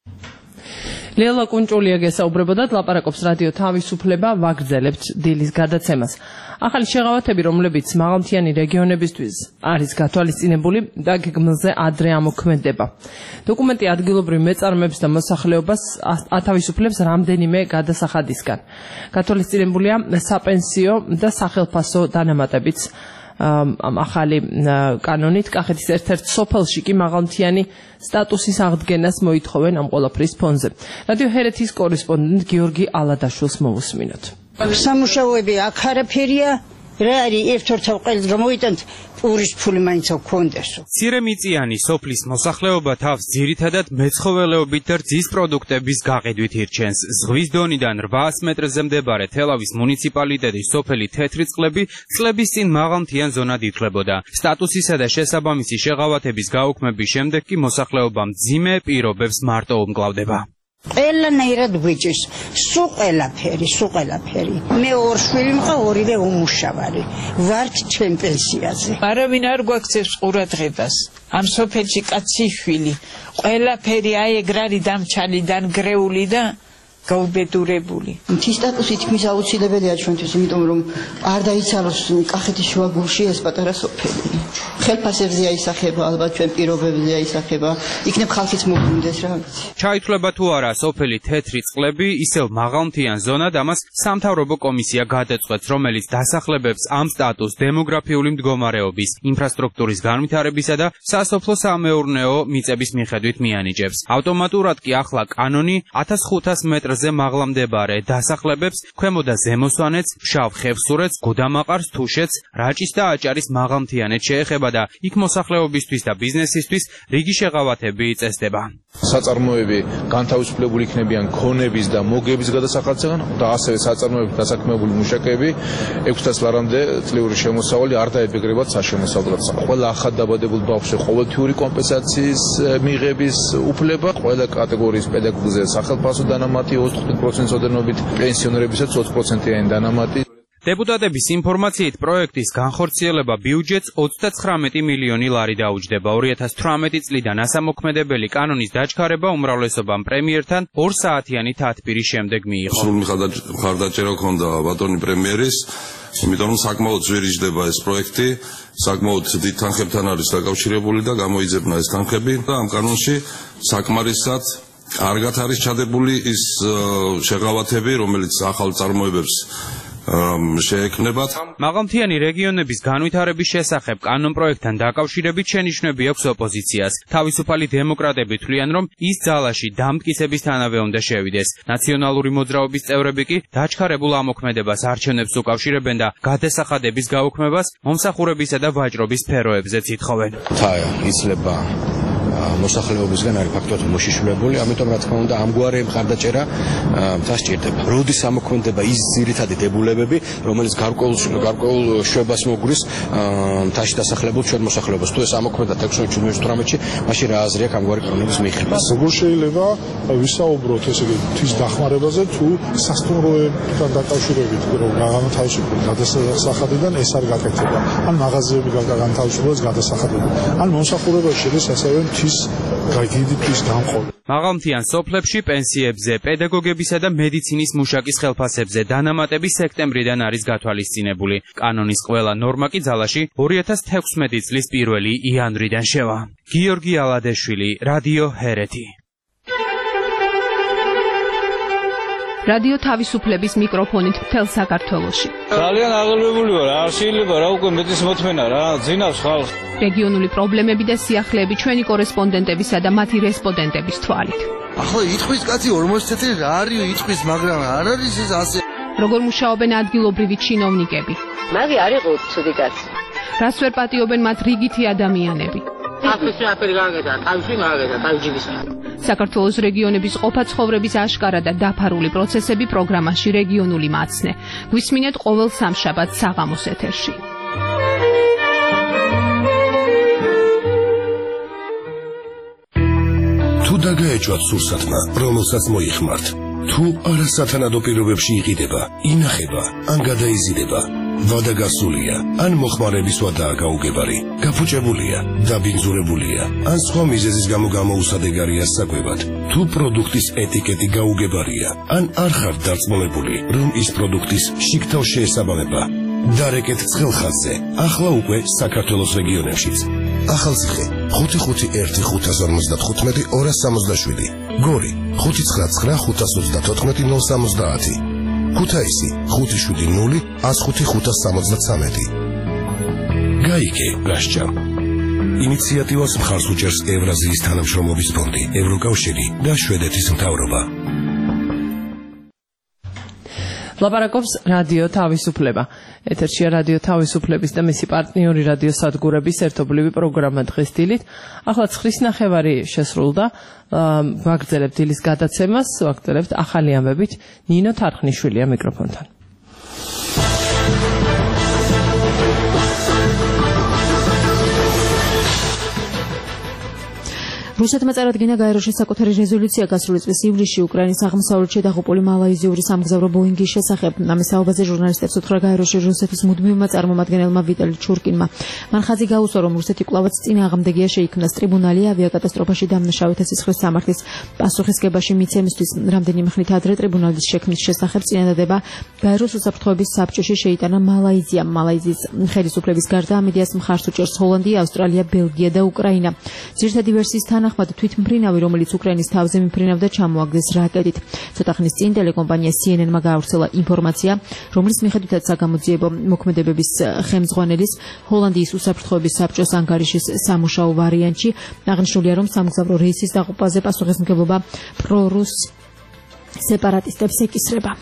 ლელა კუნჭულია გესაუბრებოდა, ლაპარაკობს რადიო თავისუფლება, ვაგრძელებთ დილის გადაცემას. ახალი შეღავათები, რომლებიც მაღალმთიანი რეგიონებისთვის არის გათვალისწინებული და გეგმაზე ადრე ამოქმედება. დოკუმენტი ადგილობრივ მეწარმეებს და მოსახლეობას ათავისუფლებს რამდენიმე გადასახადისგან. გათვალისწინებულია საპენსიო და სახელფასო დანამატებიც ამ ახალი კანონით კახეთის ერთ-ერთ სოფელში კი მაღალმთიანი სტატუსის აღდგენას მოითხოვენ ამ ყველაფრის ფონზე. რადიო ჰერეთის კორესპონდენტ გიორგი ალადაშვილს მოვუსმინოთ. სამუშაოები აქ არაფერია. რა არის ერთ-ერთად ყველს გამოიტანთ პურის ფული მაინც გქონდესო. ცირემიწიანი სოფლის მოსახლეობა თავს ძირითადად მეცხოველეობით და რძის პროდუქტების გაყიდვით ირჩენს. ზღვის დონიდან რვაას მეტრზე მდებარე თელავის მუნიციპალიტეტის სოფელი თეთრი წყლები წლების წინ მაღალმთიან ზონად ითვლებოდა. სტატუსისა და შესაბამისი შეღავათების გაუქმების შემდეგ კი მოსახლეობა მძიმე პირობებს მარტო უმკლავდება. ყველანაირად გვიჭირს, სულ ყველაფერი, სულ ყველაფერი. მე ორ შვილი მყავს, ორივე უმუშავარი. ვართ ჩემ პენსიაზე. არავინ არ გვაქცევს ყურადღებას. ამ სოფელში კაცი შვილი, ყველაფერი აეგრარი დამჩალი და გრეული და გაუბედურებული. მთის სტატუსი თქმის აუცილებელია ჩვენთვის, იმიტომ რომ არ დაიცალოს კახეთის შუაგულში ეს პატარა სოფელი. ხელფასებზე აისახება, ალბათ ჩვენ პირობებზე აისახება, იქნებ ხალხიც მოგუნდეს რა ვიცი. ჩაითვლება თუ არა სოფელი თეთრი წყლები, ისევ მაღალმთიან ზონად ამას სამთავრობო კომისია გადაწყვეტს, რომელიც დასახლებებს ამ სტატუს დემოგრაფიული მდგომარეობის, ინფრასტრუქტურის განვითარებისა და სასოფლო-სამეურნეო მიწების მიხედვით მიანიჭებს. ავტომატურად კი ახლა კანონი ათას ხუთას მეტრზე მაღლამდებარე დასახლებებს, ქვემო და ზემო სვანეთს, ფშავ ხევსურეთს, გუდამაყარს, თუშეთს, რაჭის და აჭარის მაღალმთიანეთს შეეხება და იქ მოსახლეობისთვის და ბიზნესისთვის რიგი შეღავათები წესდება. საწარმოები განთავისუფლებული იქნებიან ქონების და მოგების გადასახადისგან და ასევე საწარმოებით დასაქმებული მუშაკები ექვსი ლარამდე წლიური შემოსავალი არ დაებეგრებათ საშემოსავლოდ. ყველა ახალ დაბადებულ ბავშვს ყოველთვიური კომპენსაციის მიღების უფლება, ყველა კატეგორიის პედაგოგზე სახელფასო დანამატი ოცდაოთხ პროცენტს ოდენობით, პენსიონერებისაც ოცი პროცენტიანი დანამატი. დეპუტატების ინფორმაციით პროექტის განხორციელება ბიუჯეტს ოცდაცხრამეტი მილიონი ლარი დაუჯდება. ორი ათას თვრამეტი წლიდან ასამოქმედებელი კანონის დაჩქარება უმრავლესობამ პრემიერთან ორ საათიანი თათბირის შემდეგ მიიღო. სულ მხარდაჭერა ჰქონდა ბატონი პრემიერის, იმიტომ რომ საკმაოდ ძვირიჯდება ეს პროექტი, საკმაოდ დიდ თანხებთან არის დაკავშირებული და გამოიძებნა ეს თანხები და ამ კანონში საკმარისად კარგად არის ჩადებული ის შეღავათები, რომელიც ახალ წარმოებებს შეექმნებათ. მაღალმთიანი რეგიონების განვითარების შესახებ კანონპროექტთან დაკავშირებით შენიშვნები აქვს ოპოზიციას. თავისუფალი დემოკრატები თვლიან, რომ ის ძალაში დამტკიცებისთანავე უნდა შევიდეს. ნაციონალური მოძრაობის წევრები კი დაჩქარებულ ამოქმედებას არჩევნებს უკავშირებენ და გადასახადების გაუქმებას მომსახურებისა და ვაჭრობის სფეროებზეც ითხოვენ. თა იცლება მოსახლეობისგან არის ფაქტობრივად მოშიშვლებული, ამიტომ რა თქმა უნდა ამგვარი მხარდაჭერა მთას ჭირდება. როდის ამოქმედება ის ძირითადი დებულებები, რომელიც გარკვეულ გარკვეულ შვებას მოგრის მთაში დასახლებულ ჩვენ მოსახლეობას. თუ ეს ამოქმედა ექვსმეტ თვრამეტში, მაშინ რა აზრი აქვს ამგვარი კანონის მიღება? როგორ შეიძლება ვისაუბროთ ესე იგი თვის დახმარებაზე, თუ სასტუმროებთან დაკავშირებით, რომ განთავისუფლების გადასახადიდან ეს არ გაკეთება, ან მაღაზიები განთავისუფლების გადასახადიდან, ან მომსახურებაში შედის ასევე თვის გაგიდით დამყოლ. მაღალმთიან სოფლებში პენსიებზე, პედაგოგებისა და მედიცინის მუშაკის ხელფასებზე დანამატები სექტემბრიდან არის გათვალისწინებული. კანონის ყველა ნორმა კი ძალაში ორი ათას თექვსმეტი წლის პირველი იანვრიდან შევა. გიორგი ალადეშვილი, რადიო ჰერეთი. რადიო თავისუფლების მიკროფონით მთელ საქართველოში. ძალიან აღელვებული ვარ, არ შეიძლება რა უკვე მეტის მოთმენა რა, ძინავს ხალხს. რეგიონული პრობლემები და სიახლეები ჩვენი კორესპონდენტებისა და მათი რესპონდენტების თვალით. ახლა იტყვის კაცი ორმოცი წელი რა არის იტყვის, მაგრამ არ არის ეს ასე. როგორ მუშაობენ ადგილობრივი ჩინოვნიკები? მაგი არ იყო ცუდი კაცი. რას ვერ პატიობენ მათ რიგითი ადამიანები? ახლა შეაფერი გაგედა, თავში გაგედა, თავჯიბის. საქართველოს რეგიონების ყოფა ცხოვრების აშკარა და დაფარული პროცესები პროგრამაში რეგიონული მაცნე. გვისმინეთ ყოველ სამშაბათს საღამოს ეთერში. თუ დაგაეჭვათ სურსათმა, რომელსაც მოიხმართ, თუ არასათანადო პირობებში იყიდება, ინახება, ან გადაიზიდება, ვადა გასულია, ან მოხმარების ვადაა გაუგებარი, გაფუჭებულია, დაბინძურებულია, ან სხვა მიზეზის გამო გამოუსადეგარია საკვებად, თუ პროდუქტის ეტიკეტი გაუგებარია, ან არ ხართ დარწმუნებული, რომ ის პროდუქტის შიგთავ შეესაბამება, დარეკეთ ცხელხაზზე, ახლა უკვე საქართველოს რეგიონებშიც. ახალციხე ხუთი ხუთი ერთი ხუთას ორმოცდათხუთმეტი ორას სამოცდაშვიდი, გორი ხუთი ცხრა ცხრა ხუთას ოცდათოთხმეტი ნულ სამოცდაათი, ქუთაისი ხუთი შვიდი ნული ას ხუთი ხუთას სამოცდაცამეტი. გაიგე, გასჯამ. ინიციატივას მხარს უჭერს ევრაზიის თანამშრომლობის ფონდი, ევროკავშირი და შვედეთის მთავრობა. ლაპარაკობს რადიო თავისუფლება. ეთერშია რადიო თავისუფლების და მისი პარტნიორი რადიო სადგურების ერთობლივი პროგრამა დღესდილით. ახლა ცხრის ნახევარი შესრულდა. ვაგრძელებთ დილის გადაცემას, ვაგრძელებთ ახალი ამბებით. ნინო თარხნიშვილია მიკროფონთან. რუსეთმა წარადგინა გაეროში საკუთარი რეზოლუცია გასული წლის ივლისში უკრაინის აღმოსავლეთში დაღუპული მალაიზიური სამგზავრო ბოინგის შესახებ. ამის საუბარზე ჟურნალისტებს უთხრა გაეროში რუსეთის მუდმივმა წარმომადგენელმა ვიტალი ჩურკინმა. მან ხაზი გაუსვა, რომ რუსეთი კვლავაც წინააღმდეგია შეიქმნას ტრიბუნალი ავიაკატასტროფაში დამნაშავეთა სისხლის სამართლის პასუხისგებაში მიცემისთვის. რამდენიმე ხნით ადრე ტრიბუნალის შექმნის შესახებ წინადადება გაეროს უსაფრთხოების საბჭოში შეიტანა მალაიზიამ. მალაიზიის ხელისუფლების გარდა ამ იდეას მხარს უჭერს ჰოლანდია, ავსტრალია, ბელგია და უკრაინა. ძირითადი ვერსიის ახმად თვითმფრინავი, რომელიც უკრაინის თავზე მიფრინავდა, ჩამოაგდეს რაკეტით. ცოტა ხნის წინ ტელეკომპანია C N N-მა გაავრცელა ინფორმაცია, რომლის მიხედვითაც საგამოძიებო მოქმედებების ხელმძღვანელის ჰოლანდიის უსაფრთხოების საბჭოს ანგარიშის სამუშაო ვარიანტში აღნიშნულია, რომ სამგზავრო რეისის დაღუპვაზე პასუხისმგებლობა პრორუს სეპარატისტებს ეკისრება.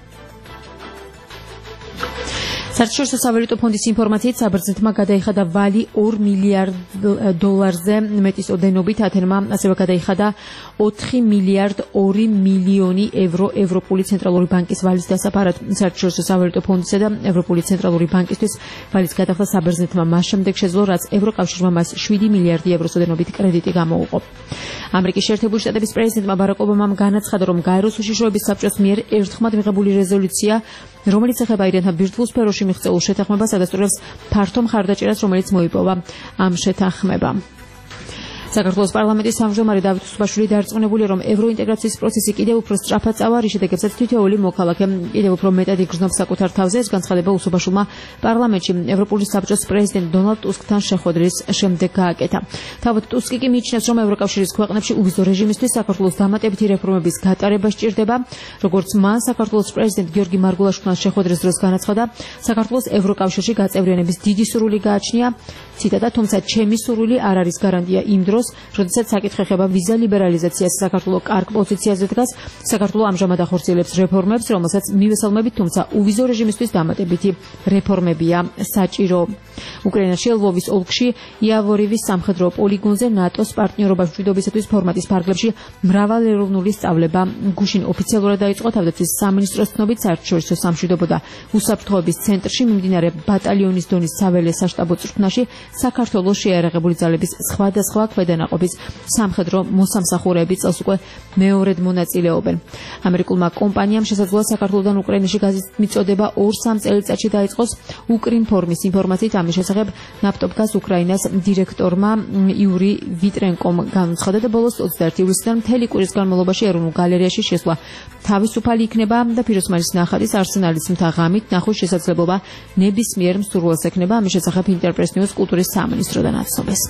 საერთაშორისო სავალუტო ფონდის ინფორმაციით საბერძნეთმა გადაიხადა ვალი ორ მილიარდ დოლარზე მეტის ოდენობით, ათენმა ასევე გადაიხადა ოთხი მილიარდ ორი მილიონი ევრო ევროპული ცენტრალური ბანკის ვალის დასაფარად. საერთაშორისო სავალუტო ფონდისა და ევროპული ცენტრალური ბანკისთვის ვალის გადახდა საბერძნეთმა მას შემდეგ შეძლო, რაც ევროკავშირმა მას შვიდი მილიარდი ევროს ოდენობით კრედიტი გამოუყო. ამერიკის შეერთებული შტატების პრეზიდენტმა ბარაკ ობამამ განაცხადა, რომ გაეროს უშიშროების საბჭოს მიერ ერთხმად მიღებული რეზოლუცია, რომელიც ეხება ირანთან ბირთვულ სფეროში მიღწეულ შეთანხმებას, ადასტურებს ფართო მხარდაჭერას, რომელიც მოიპოვა ამ შეთანხმებამ. საქართველოს პარლამენტის თავმჯდომარე დავით უსუბაშვილი დარწმუნებულია, რომ ევროინტეგრაციის პროცესი კიდევ უფრო სწრაფად წავა, რის შედეგებსაც თითოეული მოქალაქე კიდევ უფრო მეტად იგრძნობს საკუთარ თავზე. ეს განცხადება უსუბაშვილმა პარლამენტში ევროპული საბჭოს პრეზიდენტ დონალდ ტუსკთან შეხვედრის შემდეგ გააკეთა. თავად ტუსკი კი მიიჩნევს, რომ ევროკავშირის ქვეყნებში უვიზო რეჟიმისთვის საქართველოს დამატებითი რეფორმების გატარება სჭირდება. როგორც მან საქართველოს პრეზიდენტ გიორგი მარგულაშვილთან შეხვედრის დროს განაცხადა, საქართველოს ევროკავშირში გაწევრიანების დიდი სურვილი გააჩნია. ციტატა, თუმცა ჩემი სურვილი არ არის გარანტია იმ დროს, როდესაც საკითხი ეხება ვიზა ლიბერალიზაციას. საქართველოს კარგ პოზიციაზე დგას. საქართველოს ამჟამად ახორციელებს რეფორმებს, რომელსაც მივესალმებით, თუმცა უვიზო რეჟიმისთვის დამატებითი რეფორმებია საჭირო. უკრაინაში ლვოვის ოლქში იავორივის სამხედრო პოლიგონზე ნატოს პარტნიორობა მშვიდობისათვის ფორმატის ფარგლებში მრავალეროვნული სწავლება გუშინ ოფიციალურად დაიწყო. თავდაცვის სამინისტროს ცნობით საერთაშორისო სამშვიდობო და უსაფრთხოების ცენტრში მიმდინარე ბატალიონის დონის საველე საშტაბო წვრთნაში საქართველოს შეიარაღებული ძალების სხვადასხვა ქვედანაყოფის სამხედრო მოსამსახურეები წელს უკვე მეორედ მონაწილეობენ. ამერიკულმა კომპანიამ შესაძლოა საქართველოსთან უკრაინაში გაზის მიწოდება ორ-სამ წელიწადში დაიწყოს. უკრინფორმის ინფორმაციით ამის შესახებ ნაფტობგაზ უკრაინას დირექტორმა იური ვიტრენკომ განუცხადა და ბოლოს ოცდაერთი ივლისიდან მთელი კვირის განმავლობაში ეროვნულ გალერეაში შესვლა თავისუფალი იქნება და ფიროსმანის ნახატის არსენალის მთა ღამით ნახვის შესაძლებლობა ნებისმიერ მსურველს ექნება. ამის შესახებ ინტერპრეს ნიუს კულტურის სამინისტროდან აცნობეს.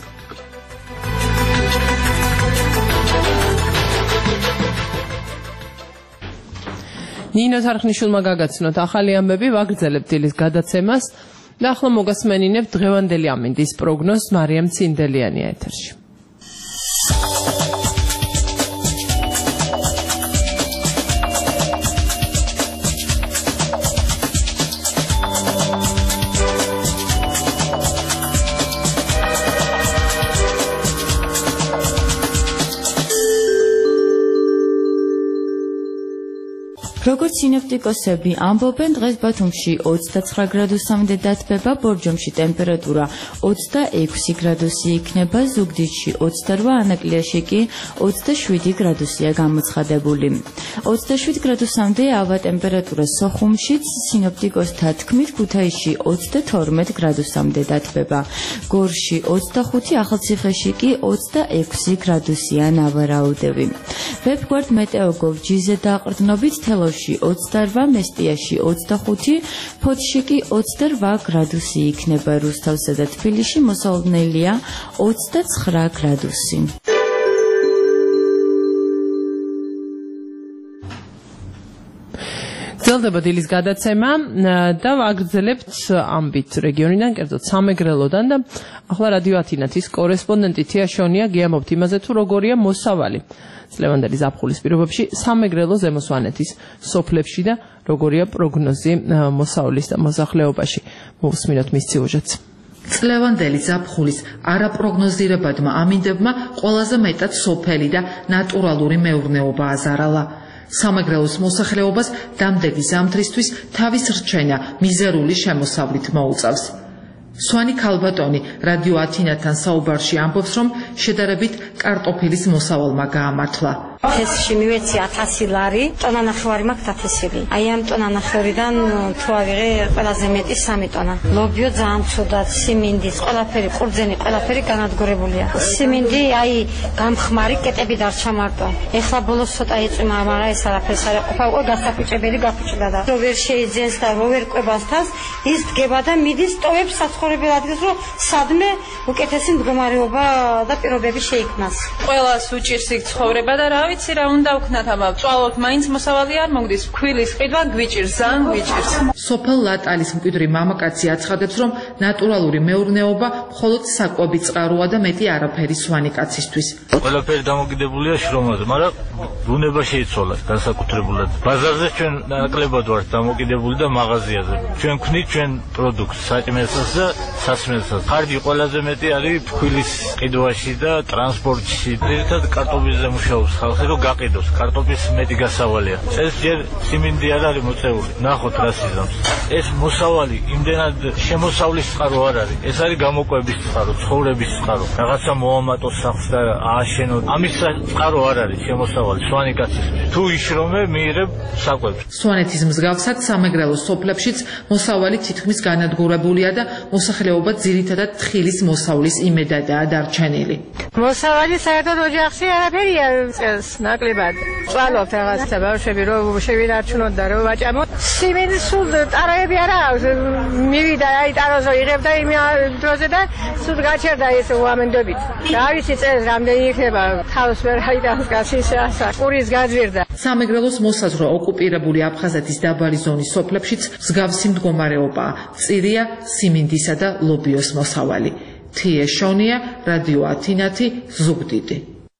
ნინო თარხნიშვილმა გაგაცნოთ ახალი ამბები, ვაგრძელებთ დილის გადაცემას და ახლა მოგასმენინებთ დღევანდელი ამინდის პროგნოზს. მარიამ ცინდელიანია ეთერში. როგორც სინოპტიკოსები ამბობენ, დღეს ბათუმში ოცდაცხრა გრადუსამდე დათბება, ბორჯომში ტემპერატურა ოცდაექვსი გრადუსი იქნება, ზუგდიდში ოცდარვა, ანაკლიაში კი ოცდაშვიდი გრადუსია გამოცხადებული. ოცდაშვიდ გრადუსამდე ავა ტემპერატურა სოხუმშიც, სინოპტიკოსთა თქმით, ქუთაისში ოცდათორმეტ გრადუსამდე დათბება, გორში ოცდახუთი, ახალციხეში კი ოცდაექვსი გრადუსია ნავარაუდები. ვებგვერდ მეტეოგოვ.gz დაყრდნობით თელავში ოცდარვა, მესტიაში ოცდახუთი, ფოთში კი ოცდარვა გრადუსი იქნება, რუსთავსა და თბილისში მოსალოდნელია ოცდაცხრა გრადუსი. გრძელდება დილის გადაცემა და ვაგრძელებთ ამბით რეგიონიდან, კერძოდ სამეგრელოდან და ახლა რადიო ათინათის კორესპონდენტი თია შონია გიამობთ იმაზე თუ როგორია მოსავალი წლევანდელი ზაფხულის პირობებში სამეგრელო ზემო სვანეთის სოფლებში და როგორია პროგნოზი მოსავლის და მოსახლეობაში. მოვსმინოთ მის სიუჟეტს. წლევანდელი ზაფხულის არაპროგნოზირებადმა ამინდებმა ყველაზე მეტად სოფელი და ნატურალური მეურნეობა აზარალა. სამეგრელოს მოსახლეობას დამდეგი ზამთრისთვის თავის რჩენა მიზერული შემოსავლით მოუწევს. სვანი ქალბატონი რადიო ათინათთან საუბარში ამბობს, რომ შედარებით კარტოფილის მოსავალმა გაამართლა. თესში მივეცი ათასი ლარი, ტონა ნახევარი მაქვს ათასილი. აი ამ ტონა ნახევრიდან თუ ავიღე ყველაზე მეტი სამი ტონა. ლობიო ძალიან ცუდად, სიმინდის, ყველაფერი, ყურძენი, ყველაფერი განადგურებულია. სიმინდი აი გამხმარი კეტები დარჩა მარტო. ეხლა ბოლოს ცოტა იწვიმა, მაგრამ ეს არაფერს არ ეყოფა, უკვე გასაფიჭებელი გაფიჭდა და რო ვერ შეიძენს და რო ვერ ყვებას თავს, ის დგება და მიდის ტოვებს საცხოვრებელ ადგილს, რომ სადმე უკეთესი მდგომარეობა და პირობები შეიქმნას. ყველას უჭირს იქ ცხოვრება და რა ვიცი რა უნდა ვქნათ, აბა წვალოთ მაინც მოსავალი არ მოგდის, ფქვილის ყიდვა გვიჭირს, ზან გვიჭირს. სოფელ ლატალის მკვიდრი მამაკაცი აცხადებს, რომ ნატურალური მეურნეობა მხოლოდ საკვები წყაროა და მეტი არაფერი სვანიკაცისთვის. ყველაფერი დამოკიდებულია შრომაზე, მაგრამ ბუნება შეიცვალა განსაკუთრებულად. ბაზარზე ჩვენ ნაკლებად ვართ დამოკიდებული და მაღაზიაზე. ჩვენ ვქნით ჩვენ პროდუქტს, საჭმელსაც და სასმელსაც. ხარჯი ყველაზე მეტი არის ფქვილის ყიდვაში და ტრანსპორტში. ერთად კარტოფილზე მუშაობს ხალხი, რომ გაყიდოს. კარტოფილის მეტი გასავალია. ეს ჯერ სიმინდი არ არის მოწეული. ნახოთ რა სიზამს. ეს მოსავალი იმდენად შემოსავლის წყარო არ არის. ეს არის გამოკვების წყარო, ცხოვრების წყარო. რაღაცა მოამატოს სახლს და ააშენოთ. ამის წყარო არ არის შემოსავალი სვანიკაცისთვის. თუ იშრომე მიიღებ საკვებს. სვანეთის მსგავსად სამეგრელოს სოფლებშიც მოსავალი თითქმის განადგურებულია და მოსახლეობა ძირითადად თხილის მოსავლის იმედადაა დარჩენილი. მოსავალი საერთოდ ოჯახში არაფერია წელს ნაკლებად. წვალობთ რაღაცა ბავშვები რომ შევინარჩუნოთ და რომ ვაჭამოთ. სიმინდი სულ ტაროები არა აქვს. მივიდა აი ტაროზო იღებდა იმ დროზე და სულ გაჩერდა ეს უამენდობით. რა ვიცი წელს რამდენი იქნება თავს ვერ აიტანს გასის ასა. ყურის გაძვირდა. სამეგრელოს მოსაზრო ოკუპირებული აფხაზეთის დაბალი ზონის სოფლებშიც მსგავსი მდგომარეობაა. მწირია სიმინდისა და ლობიოს მოსავალი. თია შონია, რადიო ათინათი, ზუგდიდი.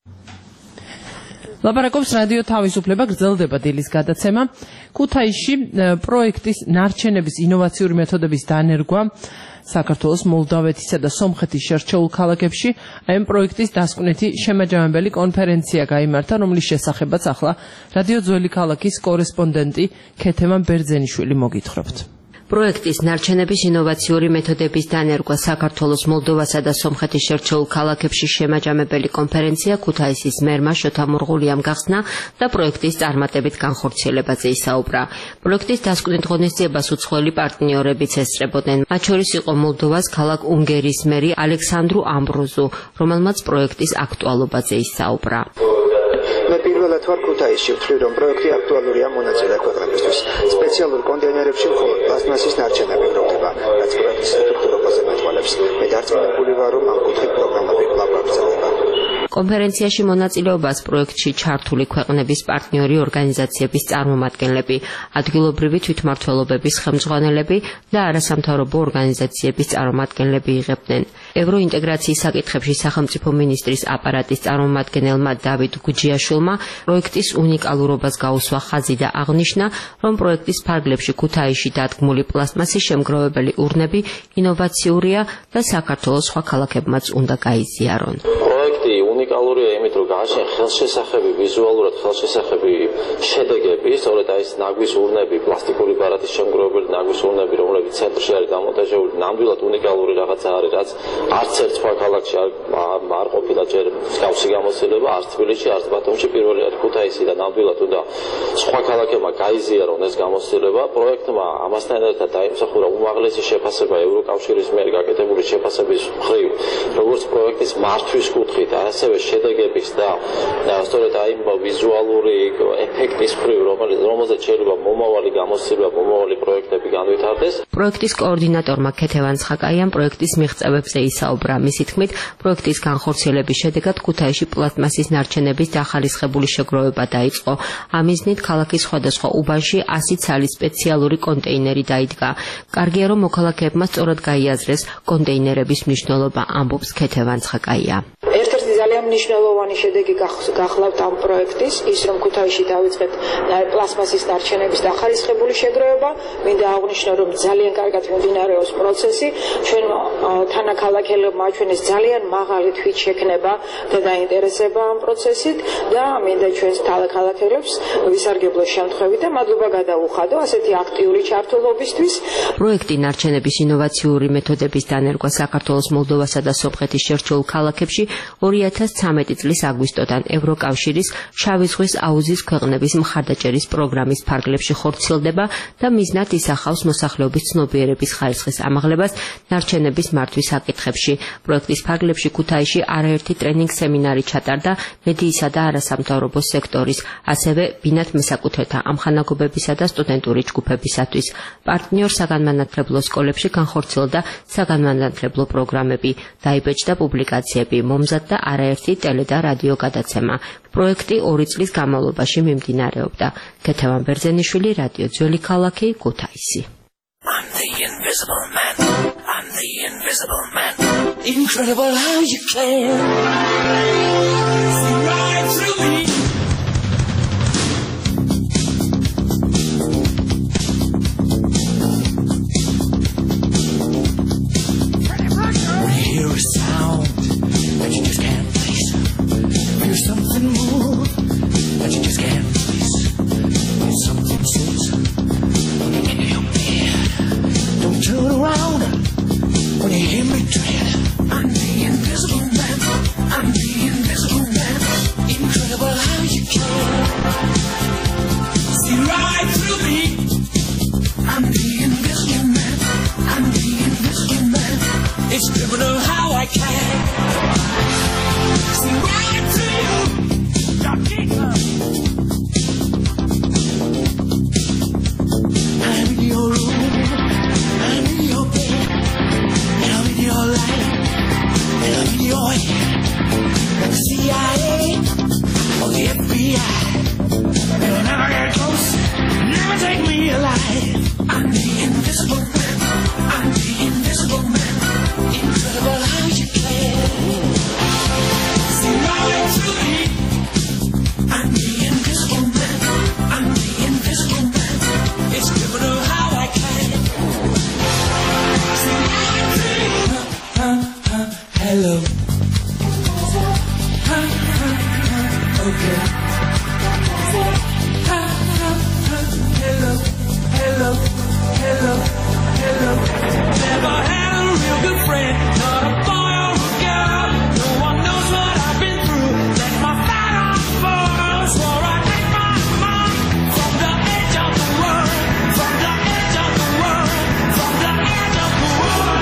ლაპარაკობს რადიო თავისუფლება, გრძელდება დილის გადაცემა. ქუთაისში პროექტის ნარჩენების ინოვაციური მეთოდების დანერგვა საქართველოს, მოლდავეთისა და სომხეთის შერჩეულ ქალაქებში ამ პროექტის დასკვნითი შემაჯამებელი კონფერენცია გაიმართა, რომლის შესახებაც ახლა რადიო ძველი ქალაქის კორესპონდენტი ქეთემან ბერძენიშვილი მოგითხრობთ. პროექტის ნარჩენების ინოვაციური მეთოდების დანერგვა საქართველოს, მოლდოვასა და სომხეთის შერჩეულ ქალაქებში შემაჯამებელი კონფერენცია ქუთაისის მერმა შოთა მურღულიამ გახსნა და პროექტის წარმატებით განხორციელებაზე ისაუბრა. პროექტის დასკვნით ღონისძიებას უცხოელი პარტნიორებიც ესწრებოდნენ. მათ შორის იყო მოლდოვას ქალაქ უნგერის მერი ალექსანდრუ ამბროზუ, რომელმაც პროექტის აქტუალობაზე ისაუბრა. მე პირველად ვარ ქუთაისში, ვთვლი რომ პროექტი აქტუალურია მონაწილე ქვეყნებისთვის. სპეციალურ კონტეინერებში მხოლოდ პლასტმასის ნარჩენები გროვდება, რაც პროექტის ეფექტურობაზე მეტყველებს. მე დარწმუნებული ვარ, რომ ამ კუთხით პროგრამები კვლავ გაგრძელდება. კონფერენციაში მონაწილეობას პროექტში ჩართული ქვეყნების პარტნიორი ორგანიზაციების წარმომადგენლები, ადგილობრივი თვითმმართველობების ხელმძღვანელები და არასამთავრობო ორგანიზაციების წარმომადგენლები იღებდნენ. ევროინტეგრაციის საკითხებში სახელმწიფო მინისტრის აპარატის წარმომადგენელმა დავით გუჯიაშვილმა პროექტის უნიკალურობას გაუსვა ხაზი და აღნიშნა, რომ პროექტის ფარგლებში ქუთაისში დადგმული პლასტმასის შემგროვებელი ურნები ინოვაციურია და საქართველოს სხვა ქალაქებმაც უნდა გაიზიარონ. პროექტი უნიკალურია იმით, რომ გააშენ ხელშესახები, ვიზუალურად ხელშესახები შედეგები, სწორედ აი ეს ნაგვის ურნები, პლასტიკური ბარათის შემგროვებელი ნაგვის ურნები, რომლებიც ცენტრში არის დამონტაჟებული, ნამდვილად უნიკალური რაღაცა არის, რაც არც ერთ სხვა ქალაქში არ ყოფილა ჯერ მსგავსი გამოცდილება, არც თბილისში, არც ბათუმში, პირველი არის ქუთაისი და ნამდვილად უნდა სხვა ქალაქებმა გაიზიარონ ეს გამოცდილება. პროექტმა ამასთან ერთად დაიმსახურა უმაღლესი შეფასება ევროკავშირის მიერ გაკეთებული შეფასების მხრივ, როგორც პროექტის მართვის კუთხით, ასევე შედეგების და სწორედ აი ვიზუალური ეფექტის მხრივ, რომელზეც შეიძლება მომავალი გამოცდილება, მომავალი პროექტები განვითარდეს. პროექტის კოორდინატორმა ქეთევან ცხაკაიამ პროექტის მიღწევებზე ისაუბრა. მისი თქმით, პროექტის განხორციელების შედეგად ქუთაისში პლასტმასის ნარჩენების დახალისხებული შეგროვება დაიწყო. ამ მიზნით ქალაქის სხვადასხვა უბანში ასი ცალის სპეციალური კონტეინერი დაიდგა. კარგია, რომ მოქალაქეებმა სწორად გაიაზრეს კონტეინერების მნიშვნელობა, ამბობს ქეთევან ცხაკაია. ერთ-ერთი ძალიან მნიშვნელოვანი შედეგი გახლავთ ამ პროექტის, ის რომ ქუთაისში დავიწყეთ პლასმასის ნარჩენების დახალისხებული შეგროვება. მინდა აღვნიშნო, რომ ძალიან კარგად მიმდინარეობს პროცესი. ჩვენ თანაქალაქელებმა აჩვენეს ძალიან მაღალი თვით შექნება და დაინტერესება ამ პროცესით და მინდა ჩვენს თანაქალაქელებს ვისარგებლოს შემთხვევით და მადლობა გადაუხადო ასეთი აქტიური ჩართულობისთვის. პროექტი ნარჩენების ინოვაციური მეთოდების დანერგვა საქართველოს, მოლდოვასა და სომხეთის შერჩეულ ქალაქებში ორი ათას ცამეტი წლის აგვისტოდან ევროკავშირის შავი ზღვის აუზის ქვეყნების მხარდაჭერის პროგრამის ფარგლებში ხორციელდება და მიზნად ისახავს მოსახლეობის ცნობიერების ხარისხის ამაღლებას ნარჩენების მართვის საკითხებში. პროექტის ფარგლებში ქუთაისში არაერთი ტრენინგ სემინარი ჩატარდა მედიისა და არასამთავრობო სექტორის, ასევე ბინათ მესაკუთრეთა ამხანაგობებისა და სტუდენტური ჯგუფებისათვის. პარტნიორ საგანმანათლებლო სკოლებში განხორციელდა საგანმანათლებლო პროგრამები, დაიბეჭდა პუბლიკაციები, მომზადდა არაერთი ტელე და რადიო გადაცემა. პროექტი ორი წლის განმავლობაში მიმდინარეობდა. ქეთევან ბერძენიშვილი, რადიო ძველი ქალაქი, ქუთაისი. I'm the invisible man. I'm the invisible man. Incredible how you can see right through me. When you hear a sound that you just can't place, feel something move that you just can't place, feel something says in your bed. Don't turn around when you hear me tread. I'm the invisible man. I'm the invisible man. Incredible how you can see right through me. I'm the invisible man. I'm the invisible man. It's criminal how I can see right through you. I'm in your room, I'm in your bed, and I'm in your life, and I'm in your head. Like the C I A or the F B I, they'll never get close, never take me alive. I'm the invisible man. I'm the invisible man. Incredible how you can see right through me. I'm the invisible man. I'm the invisible man. It's criminal how I can see right through you. Uh, uh, uh, hello. Uh, uh, uh, okay. Uh, uh, uh, hello. Hello. Hello. Hello. Never had a real good friend, not a boy or a girl. No one knows what I've been through. Let my fat on fall. Swore I'd make my mark from the edge of the world, from the edge of the world, from the edge of the world.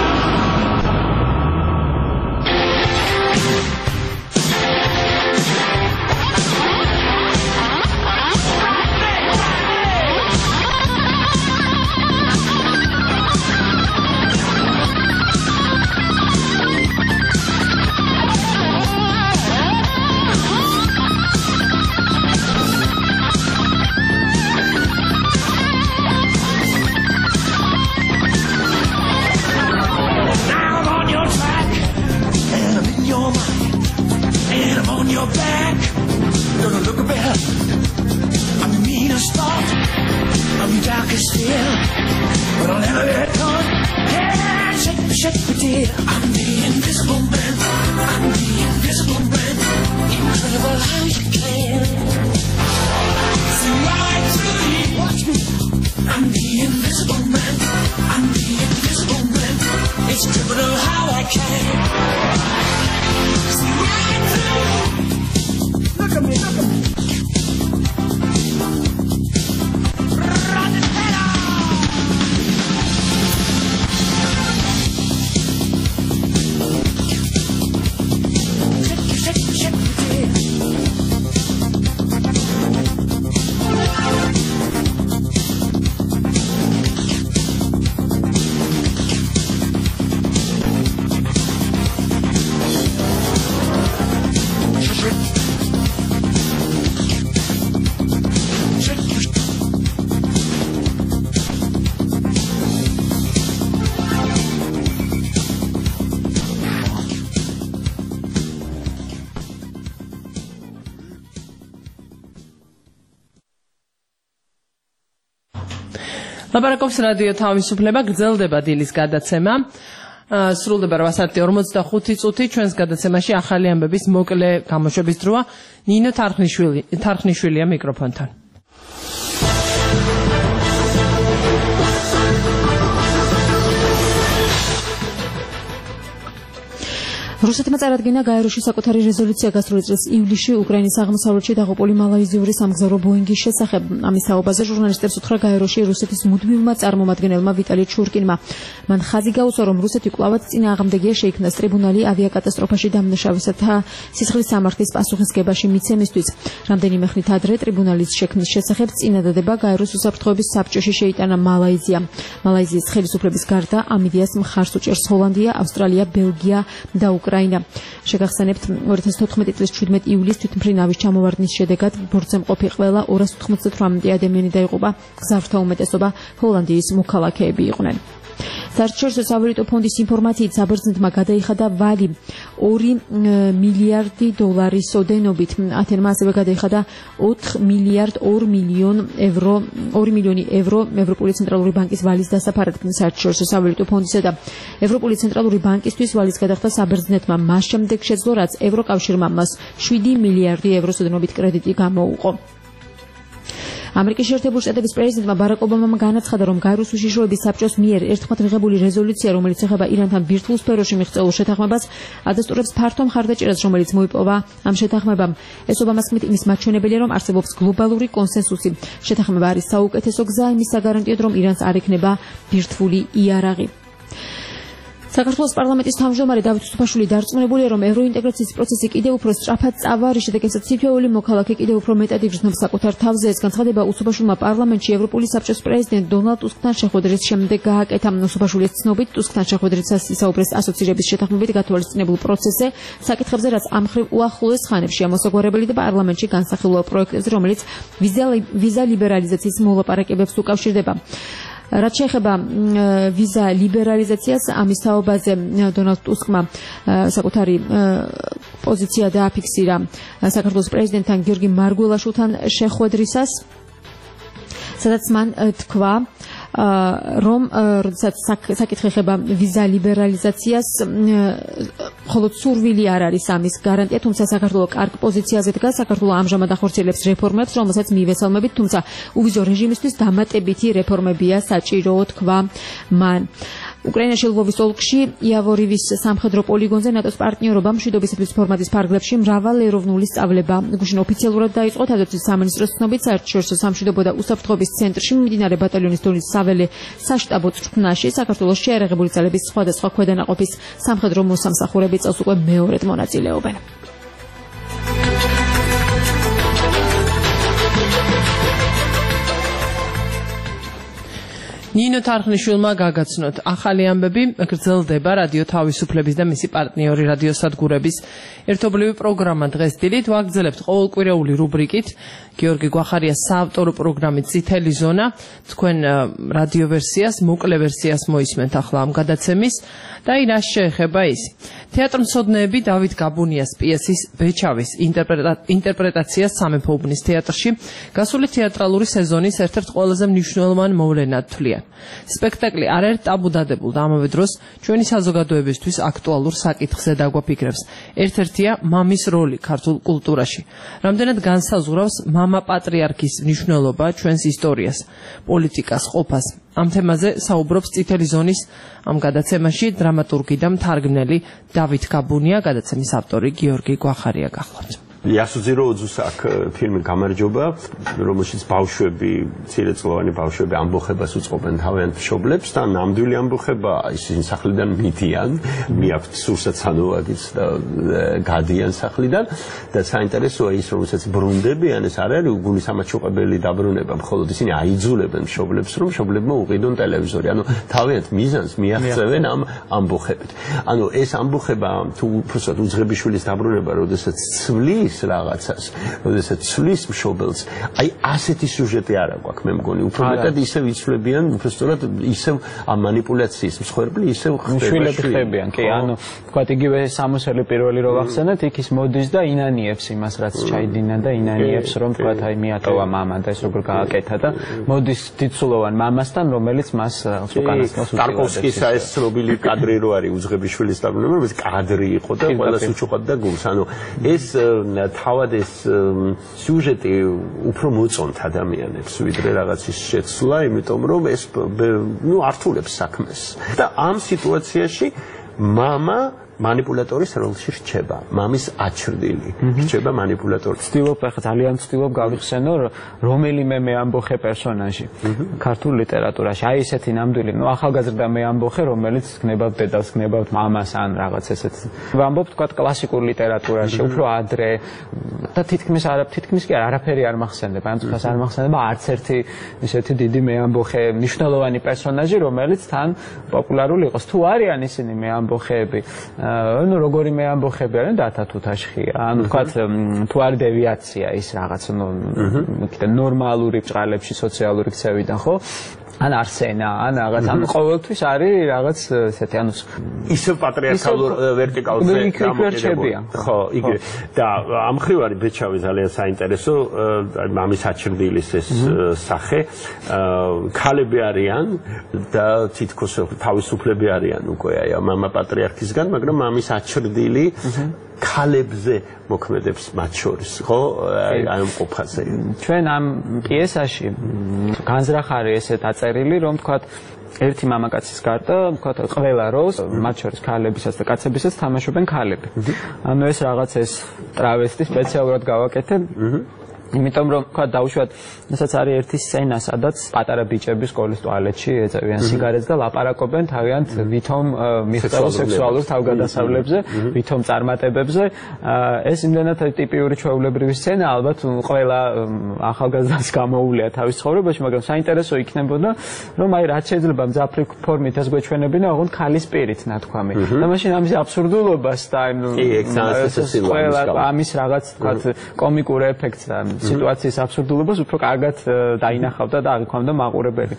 Now I'm on your track, and I'm in your mind, and I'm on your back. Gonna look a bit. I'm your meanest thought, I'm your darkest fear, but I'll never get caught. Yeah, shake me, shake me, dear. I'm the invisible man. I'm the invisible man. Incredible how you can see right through me. Watch me. I'm the invisible man. I'm the invisible man. It's criminal how I can see right through you. Look at me, look at me. Shake, shake, shake. ლაპარაკობს რადიო თავისუფლება, გრძელდება დილის გადაცემა. სრულდება რვასათი ორმოცდახუთი წუთი, ჩვენს გადაცემაში ახალი ამბების მოკლე გამოშვების დროა. ნინო თარხნიშვილი, თარხნიშვილია მიკროფონთან. რუსეთმა წარადგინა გაეროში საკუთარი რეზოლუცია გასული წლის ივლისში უკრაინის აღმოსავლეთში დაღუპული მალაიზიური სამგზავრო ბოინგის შესახებ. ამის საუბარზე ჟურნალისტებს უთხრა გაეროში რუსეთის მუდმივმა წარმომადგენელმა ვიტალი ჩურკინმა. მან ხაზი გაუსვა, რომ რუსეთი კვლავაც წინააღმდეგია შეიქმნას ტრიბუნალი ავიაკატასტროფაში დამნაშავესთა სისხლის სამართლის პასუხისგებაში მიცემისთვის. რამდენიმე ხნით ადრე ტრიბუნალის შექმნის შესახებ წინადადება გაეროს უსაფრთხოების საბჭოში შეიტანა მალაიზია. მალაიზიის ხელისუფლების გარდა ამ იდეას მხარს უჭერს ჰოლანდია, ავსტრალია, ბელგია და უკრაინა. შეგახსენებთ, ორი ათას თოთხმეტი წლის შვიდმეტი ივლისს თვითმფრინავის ჩამოვარდნის შედეგად ბორცვზე მყოფი ყველა ორას ოთხმოცდათვრამეტი ადამიანი დაიღუპა, გზავრთა უმეტესობა ჰოლანდიის მოქალაქეები იყვნენ. საერთაშორისო სავალუტო ფონდის ინფორმაციით საბერძნეთმა გადაიხადა ვალი ორი მილიარდი დოლარის ოდენობით. ათენმა ასევე გადაიხადა ოთხ მილიარდ ორ მილიონ ევრო ორი მილიონი ევრო ევროპული ცენტრალური ბანკის ვალის დასაფარად. საერთაშორისო სავალუტო ფონდისა და ევროპული ცენტრალური ბანკისთვის ვალის გადახდა საბერძნეთმა მას შემდეგ შეძლო, რაც ევროკავშირმა მას შვიდი მილიარდი ევროს ოდენობით კრედიტი გამოუყო. ამერიკის შეერთებული შტატების პრეზიდენტმა ბარაკ ობამამ განაცხადა, რომ გაეროს უშიშროების საბჭოს მიერ ერთხმად მიღებული რეზოლუცია, რომელიც ეხება ირანთან ბირთვულ სფეროში მიღწეულ შეთანხმებას, ადასტურებს ფართო მხარდაჭერას, რომელიც მოიპოვა ამ შეთანხმებამ. ეს ობამას თქმით, იმის მაჩვენებელია, რომ არსებობს გლობალური კონსენსუსი. შეთანხმება არის საუკეთესო გზა იმის საგარანტიოდ, რომ ირანს არ ექნება ბირთვული იარაღი. საქართველოს პარლამენტის თავმჯდომარე დავით უსუფაშვილი დარწმუნებულია, რომ ევროინტეგრაციის პროცესი კიდევ უფრო სწრაფად წავა, შედეგადაც თითოეული მოქალაქე კიდევ უფრო მეტად იგრძნობს საკუთარ თავზე. ეს განცხადება უსუფაშვილმა პარლამენტში ევროპული საბჭოს პრეზიდენტ დონალდ ტუსკთან შეხვედრის შემდეგ გააკეთა. უსუფაშვილის ცნობით, ტუსკთან შეხვედრისას ისაუბრეს ასოცირების შეთანხმებით გათვალისწინებულ პროცესზე, საკითხებზე, რაც ამ მხრივ უახლოეს ხანებში ამოსაგვარებელი და პარლამენტში განსახილველ პროექტებზე, რომელიც ვიზა ლიბერალიზაციის მოლაპარაკებებს უკავშირდება. რაც შეეხება ვიზა ლიბერალიზაციას, ამის თაობაზე დონალდ ტუსკმა საკუთარი პოზიცია დააფიქსირა საქართველოს პრეზიდენტთან გიორგი მარგველაშვილთან შეხვედრისას, სადაც მან თქვა, რომ როდესაც საკითხი ეხება ვიზა ლიბერალიზაციას, მხოლოდ სურვილი არ არის ამის გარანტია, თუმცა საქართველო კარგ პოზიციაზე დგას. საქართველო ამჟამად ახორციელებს რეფორმებს, რომელსაც მივესალმებით, თუმცა უვიზო რეჟიმისთვის დამატებითი რეფორმებია საჭირო, თქვა მან. უკრაინაში ლვოვის ოლქში იავორივის სამხედრო პოლიგონზე ნატოს პარტნიორობა მშვიდობისათვის ფორმატის ფარგლებში მრავალ ეროვნული სწავლება გუშინ ოფიციალურად დაიწყო. თავდაცვის სამინისტროს ცნობით, საერთაშორისო სამშვიდობო და უსაფრთხოების ცენტრში მიმდინარე ბატალიონის დონის საველე საშტაბო წვრთნაში საქართველოს შეიარაღებული ძალების სხვადასხვა ქვედანაყოფის სამხედრო მოსამსახურები წელს უკვე მეორედ მონაწილეობენ. ნინო თარხნიშვილმა გაგაცნოთ ახალი ამბები, გრძელდება რადიო თავისუფლების და მისი პარტნიორი რადიოსადგურების ერთობლივი პროგრამა დღეს დილით. ვაგრძელებთ ყოველკვირეული რუბრიკით გიორგი გვახარიას საავტორო პროგრამით წითელი ზონა. თქვენ რადიო ვერსიას, მოკლე ვერსიას მოისმენთ ახლა ამ გადაცემის და რას შეეხება ის. თეატრმცოდნეები დავით გაბუნიას პიესის ბეჩავის ინტერპრეტაციას სამეფო უბნის თეატრში გასული თეატრალური სეზონის ერთ-ერთ ყველაზე მნიშვნელოვან მოვლენად თვლიან. სპექტაკლი არაერთ ტაბუ დადებულ და ამავე დროს ჩვენი საზოგადოებისთვის აქტუალურ საკითხზე დაგვაფიქრებს. ერთ-ერთია მამის როლი ქართულ კულტურაში. რამდენად განსაზღვრავს მამა პატრიარქის მნიშვნელობა ჩვენს ისტორიას, პოლიტიკას, ყოფას. ამ თემაზე საუბრობს წითელი ზონის ამ გადაცემაში დრამატურგი და მთარგმნელი დავით გაბუნია, გადაცემის ავტორი გიორგი გვახარია გახლავთ. იასუძირო ოძუსაკ ფილმი გამარჯობა, რომელშიც ბავშვები, მცირეწლოვანი ბავშვები ამბოხებას უწყობენ თავიანთ მშობლებს და ნამდვილი ამბოხება ისინი სახლიდან მიდიან, მიაქვთ სურსათანოვაგიც და გადიან სახლიდან და საინტერესოა ის, რომელსაც ბრუნდებიან, ეს არ არის გულისამაჩუყებელი დაბრუნება, მხოლოდ ისინი აიძულებენ მშობლებს, რომ მშობლებმა უყიდონ ტელევიზორი. ანუ თავიანთ მიზანს მიაღწევენ ამ ამბოხებით. ანუ ეს ამბოხება თუ უბრალოდ უძღებიშვილის დაბრუნება, როდესაც ცვლის ცვლის რაღაცას, როდესაც ცვლის მშობელს, აი ასეთი სიუჟეტი არ აქვს მე მგონი, უფრო მეტად ისევ იცვლებიან, უფრო სწორად ისევ ამ манипуляციის მსხვერპლი ისევ ხდება. შვილები ხდებიან, კი, ანუ თქვა იგივე სამოსელი პირველი რო ვახსენეთ, იქ ის მოდის და ინანიებს იმას, რაც ჩაიდინა და ინანიებს, რომ თქვა აი მიატოვა მამა და ეს როგორ გააკეთა და მოდის დიდსულოვან მამასთან, რომელიც მას უკანასკნელს უწევდა. ტარკოვსკის ეს ცნობილი კადრი რო არის უძღების შვილის დაბრუნება, ეს კადრი იყო და ყველას უჩუქებდა გულს. ანუ ეს თავად ეს სიუჟეტი უფრო მოწონთ ადამიანებს, ვიდრე რაღაცის შეცვლა, იმიტომ რომ ეს ნუ ართულებს საქმეს. და ამ სიტუაციაში მამა манипулятორის როლში რჩება, მამის აჩრდილი რჩება манипуляტორი. ვცდილობ ახლა ძალიან ვცდილობ გავიხსენო რომელიმე მეამბოხე პერსონაჟი ქართულ ლიტერატურაში. აი ესეთი ნამდვილი, ნუ ახალგაზრდა მეამბოხე, რომელიც გნებავ დედას, გნებავ მამას ან რაღაც ესეთ. ვამბობ თქვა კლასიკურ ლიტერატურაში, უფრო ადრე და თითქმის არა თითქმის კი არაფერი არ მახსენდება, ან თქვას არ მახსენდება არც ერთი ესეთი დიდი მეამბოხე, მნიშვნელოვანი პერსონაჟი, რომელიც თან პოპულარული იყოს. თუ არიან ისინი მეამბოხეები, ანუ როგორი მეამბოხები არიან დათა თუთაშხია. ანუ თქვათ თუ არ დევიაცია ის რაღაც ნუ ნორმალური ბრალებში სოციალური ქცევიდან, ხო? ან არსენა, ან რაღაც, ანუ ყოველთვის არის რაღაც ესეთი, ანუ ისევ პატრიარქალურ ვერტიკალურ გამოკიდებია. ხო, იგივე. და ამ ხრივ არის ბეჩავი ძალიან საინტერესო, მამის აჩრდილის ეს სახე, ქალები არიან და თითქოს თავისუფლები არიან უკვე აი მამა პატრიარქისგან, მაგრამ მამის აჩრდილი ქალებზე მოქმედებს მათ შორის, ხო? აი ამ ყოფაზე. ჩვენ ამ პიესაში განზრახარი ესე დაწერილი, რომ თქვათ ერთი მამაკაცის გარდა, თქვათ ყველა როლს, მათ შორის ქალებისაც და კაცებისაც თამაშობენ ქალები. ანუ ეს რაღაც ეს ტრავესტი სპეციალურად გავაკეთე. იმიტომ რომ თქვა დაუშვათ, რასაც არის ერთი სცენა, სადაც პატარა ბიჭები სკოლის ტუალეტში ეწევიან სიგარეტს და ლაპარაკობენ თავიანთ ვითომ მიღწეულ სექსუალურ თავგადასავლებზე, ვითომ წარმატებებზე. ეს იმდენად ტიპიური ჩვეულებრივი სცენა, ალბათ ყველა ახალგაზრდას გამოუვლია თავის ცხოვრებაში, მაგრამ საინტერესო იქნებოდა, რომ აი რაც შეიძლება მძაფრი ფორმით ეს გვეჩვენებინა, ოღონდ ქალის პირით ნათქვამი. და მაშინ ამის აბსურდულობას და ყველა ამის რაღაც თქვათ კომიკურ ეფექტს და სიტუაციის აბსურდულობას უფრო კარგად დაინახავდა და აღიქვამდა მაყურებელი.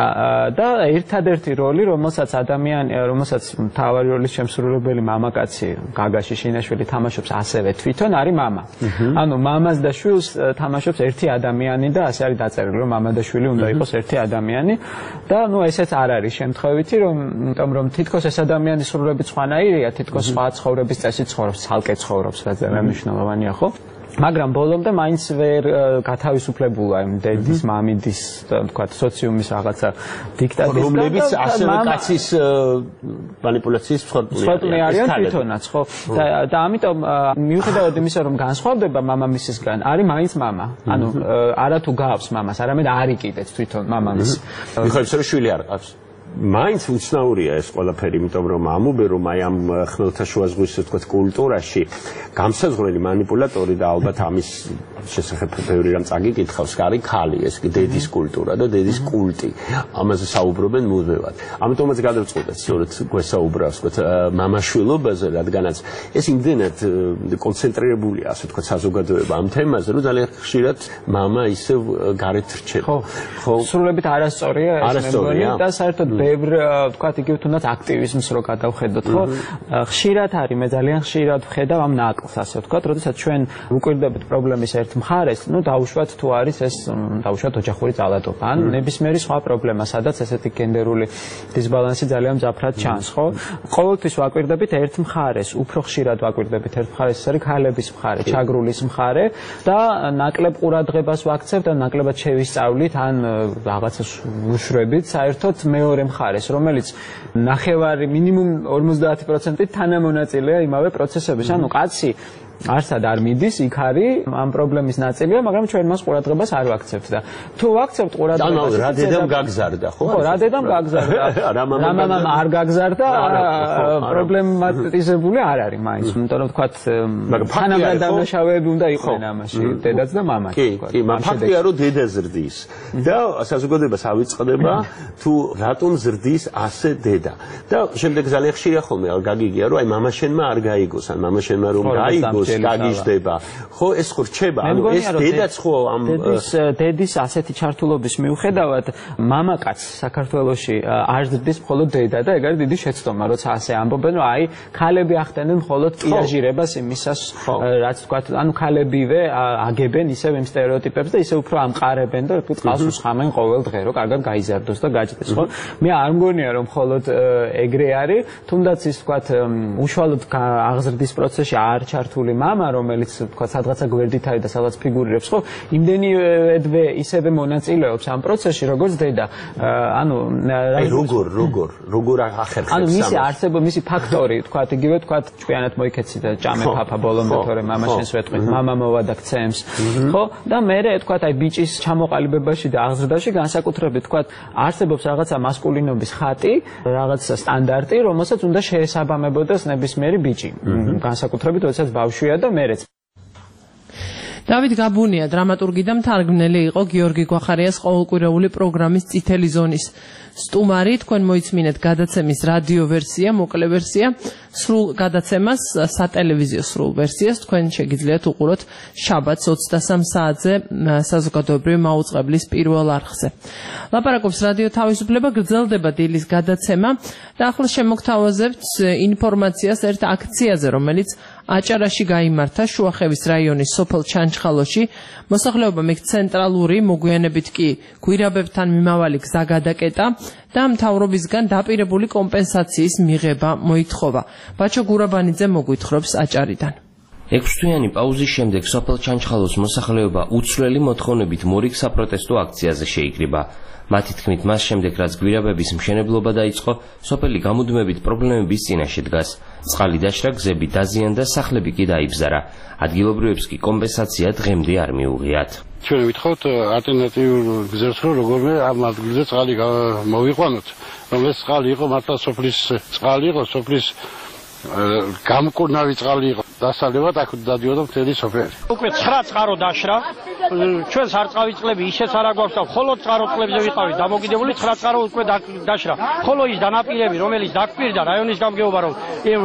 და ერთადერთი როლი, რომელსაც ადამიანი, რომელსაც მთავარი როლის შემსრულებელი მამაკაცი გაგაში შინაშვილი თამაშობს ასევე თვითონ არის მამა. ანუ მამას და შვილს თამაშობს ერთი ადამიანი და ასე არის დაწერილი, რომ მამა და შვილი უნდა იყოს ერთი ადამიანი და ნუ ესეც არ არის შემთხვევითი, რომ იმიტომ რომ თითქოს ეს ადამიანი სრულებით სხვანაირია, თითქოს სხვა ცხოვრების წესით ცხოვრობს, ცალკე ცხოვრობს, რაც ძალიან მნიშვნელოვანია, ხო? მაგრამ ბოლომდე მაინც ვერ გათავისუფლებულა იმ დედის, მამიდის, თქვათ, სოციუმის რაღაცა დიქტატის, რომლებიც ასევე კაცის манипуляციის მსხვერპლი არიან თვითონაც, ხო? და ამიტომ მიუხედავად იმისა, რომ განსხვავდება მამამისისგან, არის მაინც მამა. ანუ არა თუ გავს მამას, არამედ არის კიდეც თვითონ მამამისი. მიხედავს, რომ შვილი არ ყავს. მაინც უცნაურია ეს ყველაფერი, იმიტომ რომ ამობე რომ აი ამ ხმელთაშუა ზღვის თქვა კულტურაში გამსაზღვრელი манипуляტორი და ალბათ ამის შესახებ ბევრი რამ წაგიკითხავს, არის ქალი, ეს დედის კულტურა და დედის კულტი. ამაზე საუბრობენ მუდმივად. ამიტომაც გადავწყვეტეთ, სწორედ გვესაუბრავს თქვა მამაშვილობაზე, რადგანაც ეს იმდენად კონცენტრირებულია, ასე თქვა საზოგადოება ამ თემაზე, რომ ძალიან ხშირად მამა ისევ გარეთ რჩება. ხო, სრულებით არასწორია ეს მეგონი და საერთოდ ბევრ თქვა იგივე თუნდაც აქტივიზმს რო გადავხედოთ, ხო? ხშირად არის, მე ძალიან ხშირად ვხედავ ამ ნაკლს, ასე ვთქვათ, როდესაც ჩვენ ვუკვირდებით პრობლემის ერთ მხარეს, ну დაუშვათ თუ არის ეს დაუშვათ ოჯახური ძალადობა, ან ნებისმიერი სხვა პრობლემა, სადაც ესეთი გენდერული დისბალანსი ძალიან მძაფრად ჩანს, ხო? ყოველთვის ვაკვირდებით ერთ მხარეს, უფრო ხშირად ვაკვირდებით ერთ მხარეს, ეს არის ქალების მხარე, ჩაგრულის მხარე და ნაკლებ ყურადღებას ვაქცევთ და ნაკლებად შევისწავლით ან რაღაცა ვუშვებით საერთოდ მეორე მხარეს, რომელიც ნახევარი მინიმუმ ორმოცდაათი პროცენტით თანამონაწილეა იმავე პროცესების, ანუ კაცი არსად არ მიდის, იქ არის ამ პრობლემის ნაწილია, მაგრამ ჩვენ მას ყურადღებას არ ვაქცევთ და თუ ვაქცევთ ყურადღებას, რა დედამ გაგზარდა, ხო? ხო, რა დედამ გაგზარდა. რა მამამ არ გაგზარდა, პრობლემატიზებული არ არის მაინც, იმიტომ რომ თქვათ თანაბრად დამნაშავეები უნდა იყვნენ ამაში, დედაც და მამაც, თქვათ. კი, კი, ფაქტია რომ დედა ზრდის და საზოგადოებას ავიწყდება თუ რატომ ზრდის ასე დედა. და შემდეგ ძალიან ხშირია ხოლმე გაგიგია რომ აი მამაშენმა არ გაიგოს, ან მამაშენმა რომ გაიგოს გახსოვს, გაგიჟდება. ხო, ეს ხო რჩება, ანუ ეს დედაც ხო ამ დედის დედის ასეთი ჩართულობის მიუხედავად მამაკაც საქართველოში არ ზრდის მხოლოდ დედა და ეგ არის დიდი შეცდომა, როცა ასე ამბობენ, რომ აი ქალები ახდენენ მხოლოდ ტიაჟირებას იმისას, რაც თქვა, ანუ ქალებივე აგებენ ისევ იმ სტერეოტიპებს და ისევ უფრო ამყარებენ და წყალს უსხამენ ყოველ დღე, რომ კარგად გაიზარდოს და გაჭდეს, ხო? მე არ მგონია რომ მხოლოდ ეგრე არის, თუნდაც ის თქვა უშუალოდ აღზრდის პროცესში არ ჩართული მამა, რომელიც თქვა სადღაცა გვერდით არის და სადღაც ფიგურირებს, ხო? იმდენივე ისევე მონაწილეობს ამ პროცესში, როგორც დედა. ანუ აი როგორ, როგორ, როგორ ახერხებს ანუ მისი არსებობა, მისი ფაქტორი, თქვა, იგივე თქვა, ჭკვიანად მოიქეცი და ჭამე ფაფა ბოლომდე, თორემ მამა შენს ვეტყვით, მამა მოვა და გცემს, ხო? და მერე თქვა, აი ბიჭის ჩამოყალიბებაში და აღზრდაში განსაკუთრებით თქვა, არსებობს რაღაცა მასკულინობის ხატი, რაღაცა სტანდარტი, რომელსაც უნდა შეესაბამებოდეს ნებისმიერი ბიჭი. განსაკუთრებით, როდესაც ბავშვია და მერეც. დავით გაბუნია, დრამატურგი და მთარგმნელი იყო გიორგი გვახარიას ყოველკვირეული პროგრამის წითელი ზონის სტუმარი. თქვენ მოიწმინეთ გადაცემის რადიო ვერსია, მოკლე ვერსია, სრულ გადაცემას, სატელევიზიო სრულ ვერსიას თქვენ შეგიძლიათ უყუროთ შაბათს ოცდასამ საათზე საზოგადოებრივი მაუწყებლის პირველ არხზე. ლაპარაკობს რადიო თავისუფლება, გრძელდება დილის გადაცემა და ახლა შემოგთავაზებთ ინფორმაციას ერთ აქციაზე, რომელიც აჭარაში გაიმართა შუახევის რაიონის სოფელ ჩანჩხალოში. მოსახლეობამ იქ ცენტრალური, მოგვიანებით კი გვირაბებთან მიმავალი გზა გადაკეტა და მთავრობისგან დაპირებული კომპენსაციის მიღება მოითხოვა. ბაჩო გურაბანიძე მოგვითხრობს აჭარიდან. ექვსთვიანი პაუზის შემდეგ სოფელ ჩანჩხალოს მოსახლეობა უცვლელი მოთხოვნებით მორიგ საპროტესტო აქციაზე შეიკრიბა. მათი თქმით, მას შემდეგ რაც გვირაბების მშენებლობა დაიწყო, სოფელი გამუდმებით პრობლემების წინაშე დგას. წყალი დაშრა, გზები დაზიან და სახლები კი დაიბზარა. ადგილობრივებს კი კომპენსაცია დღემდე არ მიუღიათ. ჩვენ ვითხოვთ ალტერნატიულ გზებს, რომ როგორმე ამ ადგილზე წყალი მოვიყვანოთ, რომ ეს წყალი იყო მართლა სოფლის წყალი იყო, სოფლის გამკურნავი წყალი იყო. დასალევად აქ დადიოდა მთელი სოფელი. უკვე ცხრა წყარო დაშრა, ჩვენ სარწყავი წყლები ისეც არ აგვაქვს და მხოლოდ წყარო წყლებზე ვიყავით დამოკიდებული, ცხრა წყარო უკვე დაშრა. ხოლო ის დანაპირები, რომელიც დაგვირდა რაიონის გამგეობა, რომ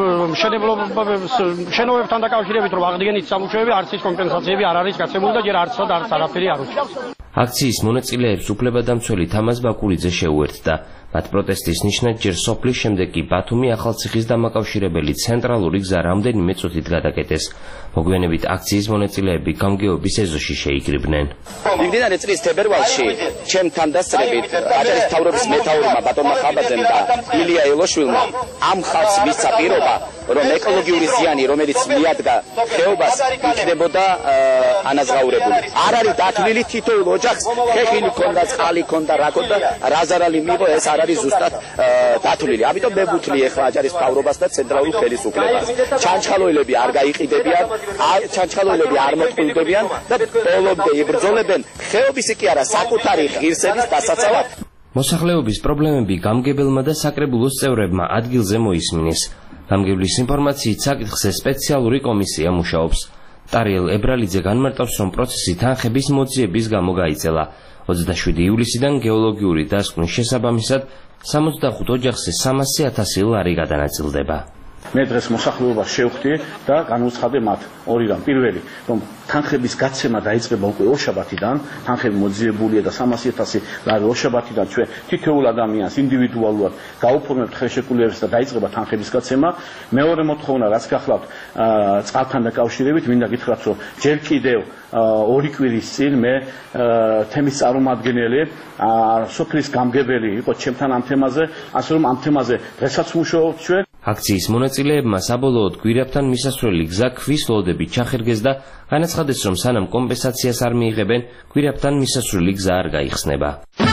მშენებლობებთან დაკავშირებით რომ აღდგენით სამუშაოები, არც ის კომპენსაციები არ არის გაცემული და ჯერ არც არც არაფერი არ უჩვენს. აქციის მონაწილეებს უფლებადამცველი თამაზ ბაკურიძე შეუერთდა. მათ პროტესტის ნიშნად ჯერ სოფლის, შემდეგ კი ბათუმი ახალციხის დამაკავშირებელი ცენტრალური გზა რამდენიმე წუთით გადაკეტეს. მოგვიანებით აქციის მონაწილეები გამგეობის ეზოში შეიკრიბნენ. მიმდინარე წლის თებერვალში ჩემთან დასწრებით აჭარის მთავრობის მეთაურმა ბატონმა ხაბაძემ და ილია ელოშვილმა ამ ხალხს მისცა პირობა, რომ ეკოლოგიური ზიანი, რომელიც მიადგა ხეობას, იქნებოდა ანაზღაურებული. არ არის დათვლილი თითოეულ ოჯახს, ხეხილი ქონდა, წყალი ქონდა, რა ქონდა, რა ზარალი მიიღო, ეს არ არის ზუსტად დათვლილი. ამიტომ მე ვუთლი ახლა აჭარის მთავრობას და ცენტრალურ ხელისუფლებას. ჩანჩხალოელები არ გაიყიდებიან, ჩანჩხალოელები არ მოტყუდებიან და ბოლომდე იბრძოლებენ ხეობის კი არა საკუთარი ღირსების დასაცავად. მოსახლეობის პრობლემები გამგებელმა და საკრებულოს წევრებმა ადგილზე მოისმინეს. გამგებლის ინფორმაციით საკითხზე სპეციალური კომისია მუშაობს. ტარიელ ებრალიძე განმარტავს, რომ პროცესი თანხების მოძიების გამო გაიწელა. ოცდაშვიდი ივლისიდან გეოლოგიური დასკვნის შესაბამისად სამოცდახუთ ოჯახზე სამასი ათასი ლარი გადანაწილდება. მე დღეს მოსახლეობას შევხვდი და განუცხადე მათ ორიდან. პირველი, რომ თანხების გაცემა დაიწყება უკვე ორშაბათიდან, თანხები მოძიებულია და სამასი ათასი ლარი ორშაბათიდან ჩვენ თითოეულ ადამიანს ინდივიდუალურად გაუფორმებთ ხელშეკრულებებს და დაიწყება თანხების გაცემა. მეორე მოთხოვნა, რაც გახლავთ წყალთან დაკავშირებით, მინდა გითხრათ, რომ ჯერ კიდევ ორი კვირის წინ მე თემის წარმომადგენელი სოფლის გამგებელი იყო ჩემთან ამ თემაზე, ასე რომ ამ თემაზე დღესაც მუშაობთ ჩვენ. აქციის მონაწილეებმა საბოლოოდ გვირაბთან მისასვლელი გზა ქვის ლოდებით ჩახერგეს და განაცხადეს, რომ სანამ კომპენსაციას არ მიიღებენ, გვირაბთან მისასვლელი გზა არ გაიხსნება.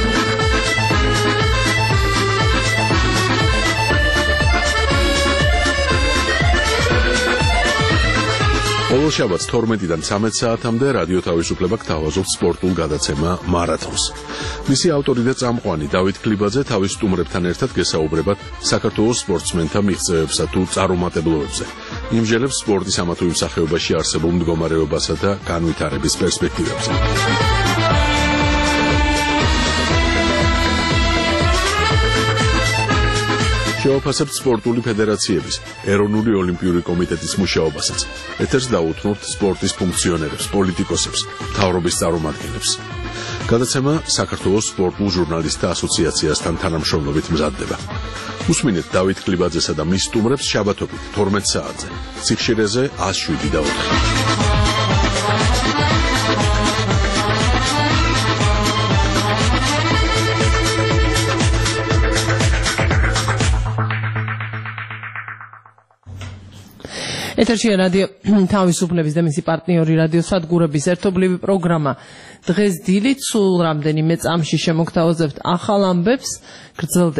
ბოლო შაბათს თორმეტიდან ცამეტ საათამდე რადიო თავისუფლება გთავაზობს სპორტულ გადაცემა მარათონს. მისი ავტორი და წამყვანი დავით ქლიბაძე თავის სტუმრებთან ერთად გესაუბრებათ საქართველოს სპორტსმენთა მიღწევებსა თუ წარუმატებლობებზე. იმჟელებს სპორტის ამა თუ იმ სახეობაში არსებულ მდგომარეობასა და განვითარების პერსპექტივებზე. შევაფასებთ სპორტული ფედერაციების, ეროვნული ოლიმპიური კომიტეტის მუშაობასაც. ეთერს დაუთმობთ სპორტის ფუნქციონერებს, პოლიტიკოსებს, მთავრობის წარმომადგენლებს. გადაცემა საქართველოს სპორტულ ჟურნალისტთა ასოციაციასთან თანამშრომლობით მზადდება. უსმინეთ დავით ქლიბაძესა და მის სტუმრებს შაბათობით თორმეტ საათზე. ციხშირეზე ას შვიდი და ოთხი. ეთერშია რადიო თავისუფლების და მისი პარტნიორი რადიო სადგურების ერთობლივი პროგრამა. დღეს დილით სულ რამდენიმე წამში შემოგთავაზებთ ახალ ამბებს. გრძელდება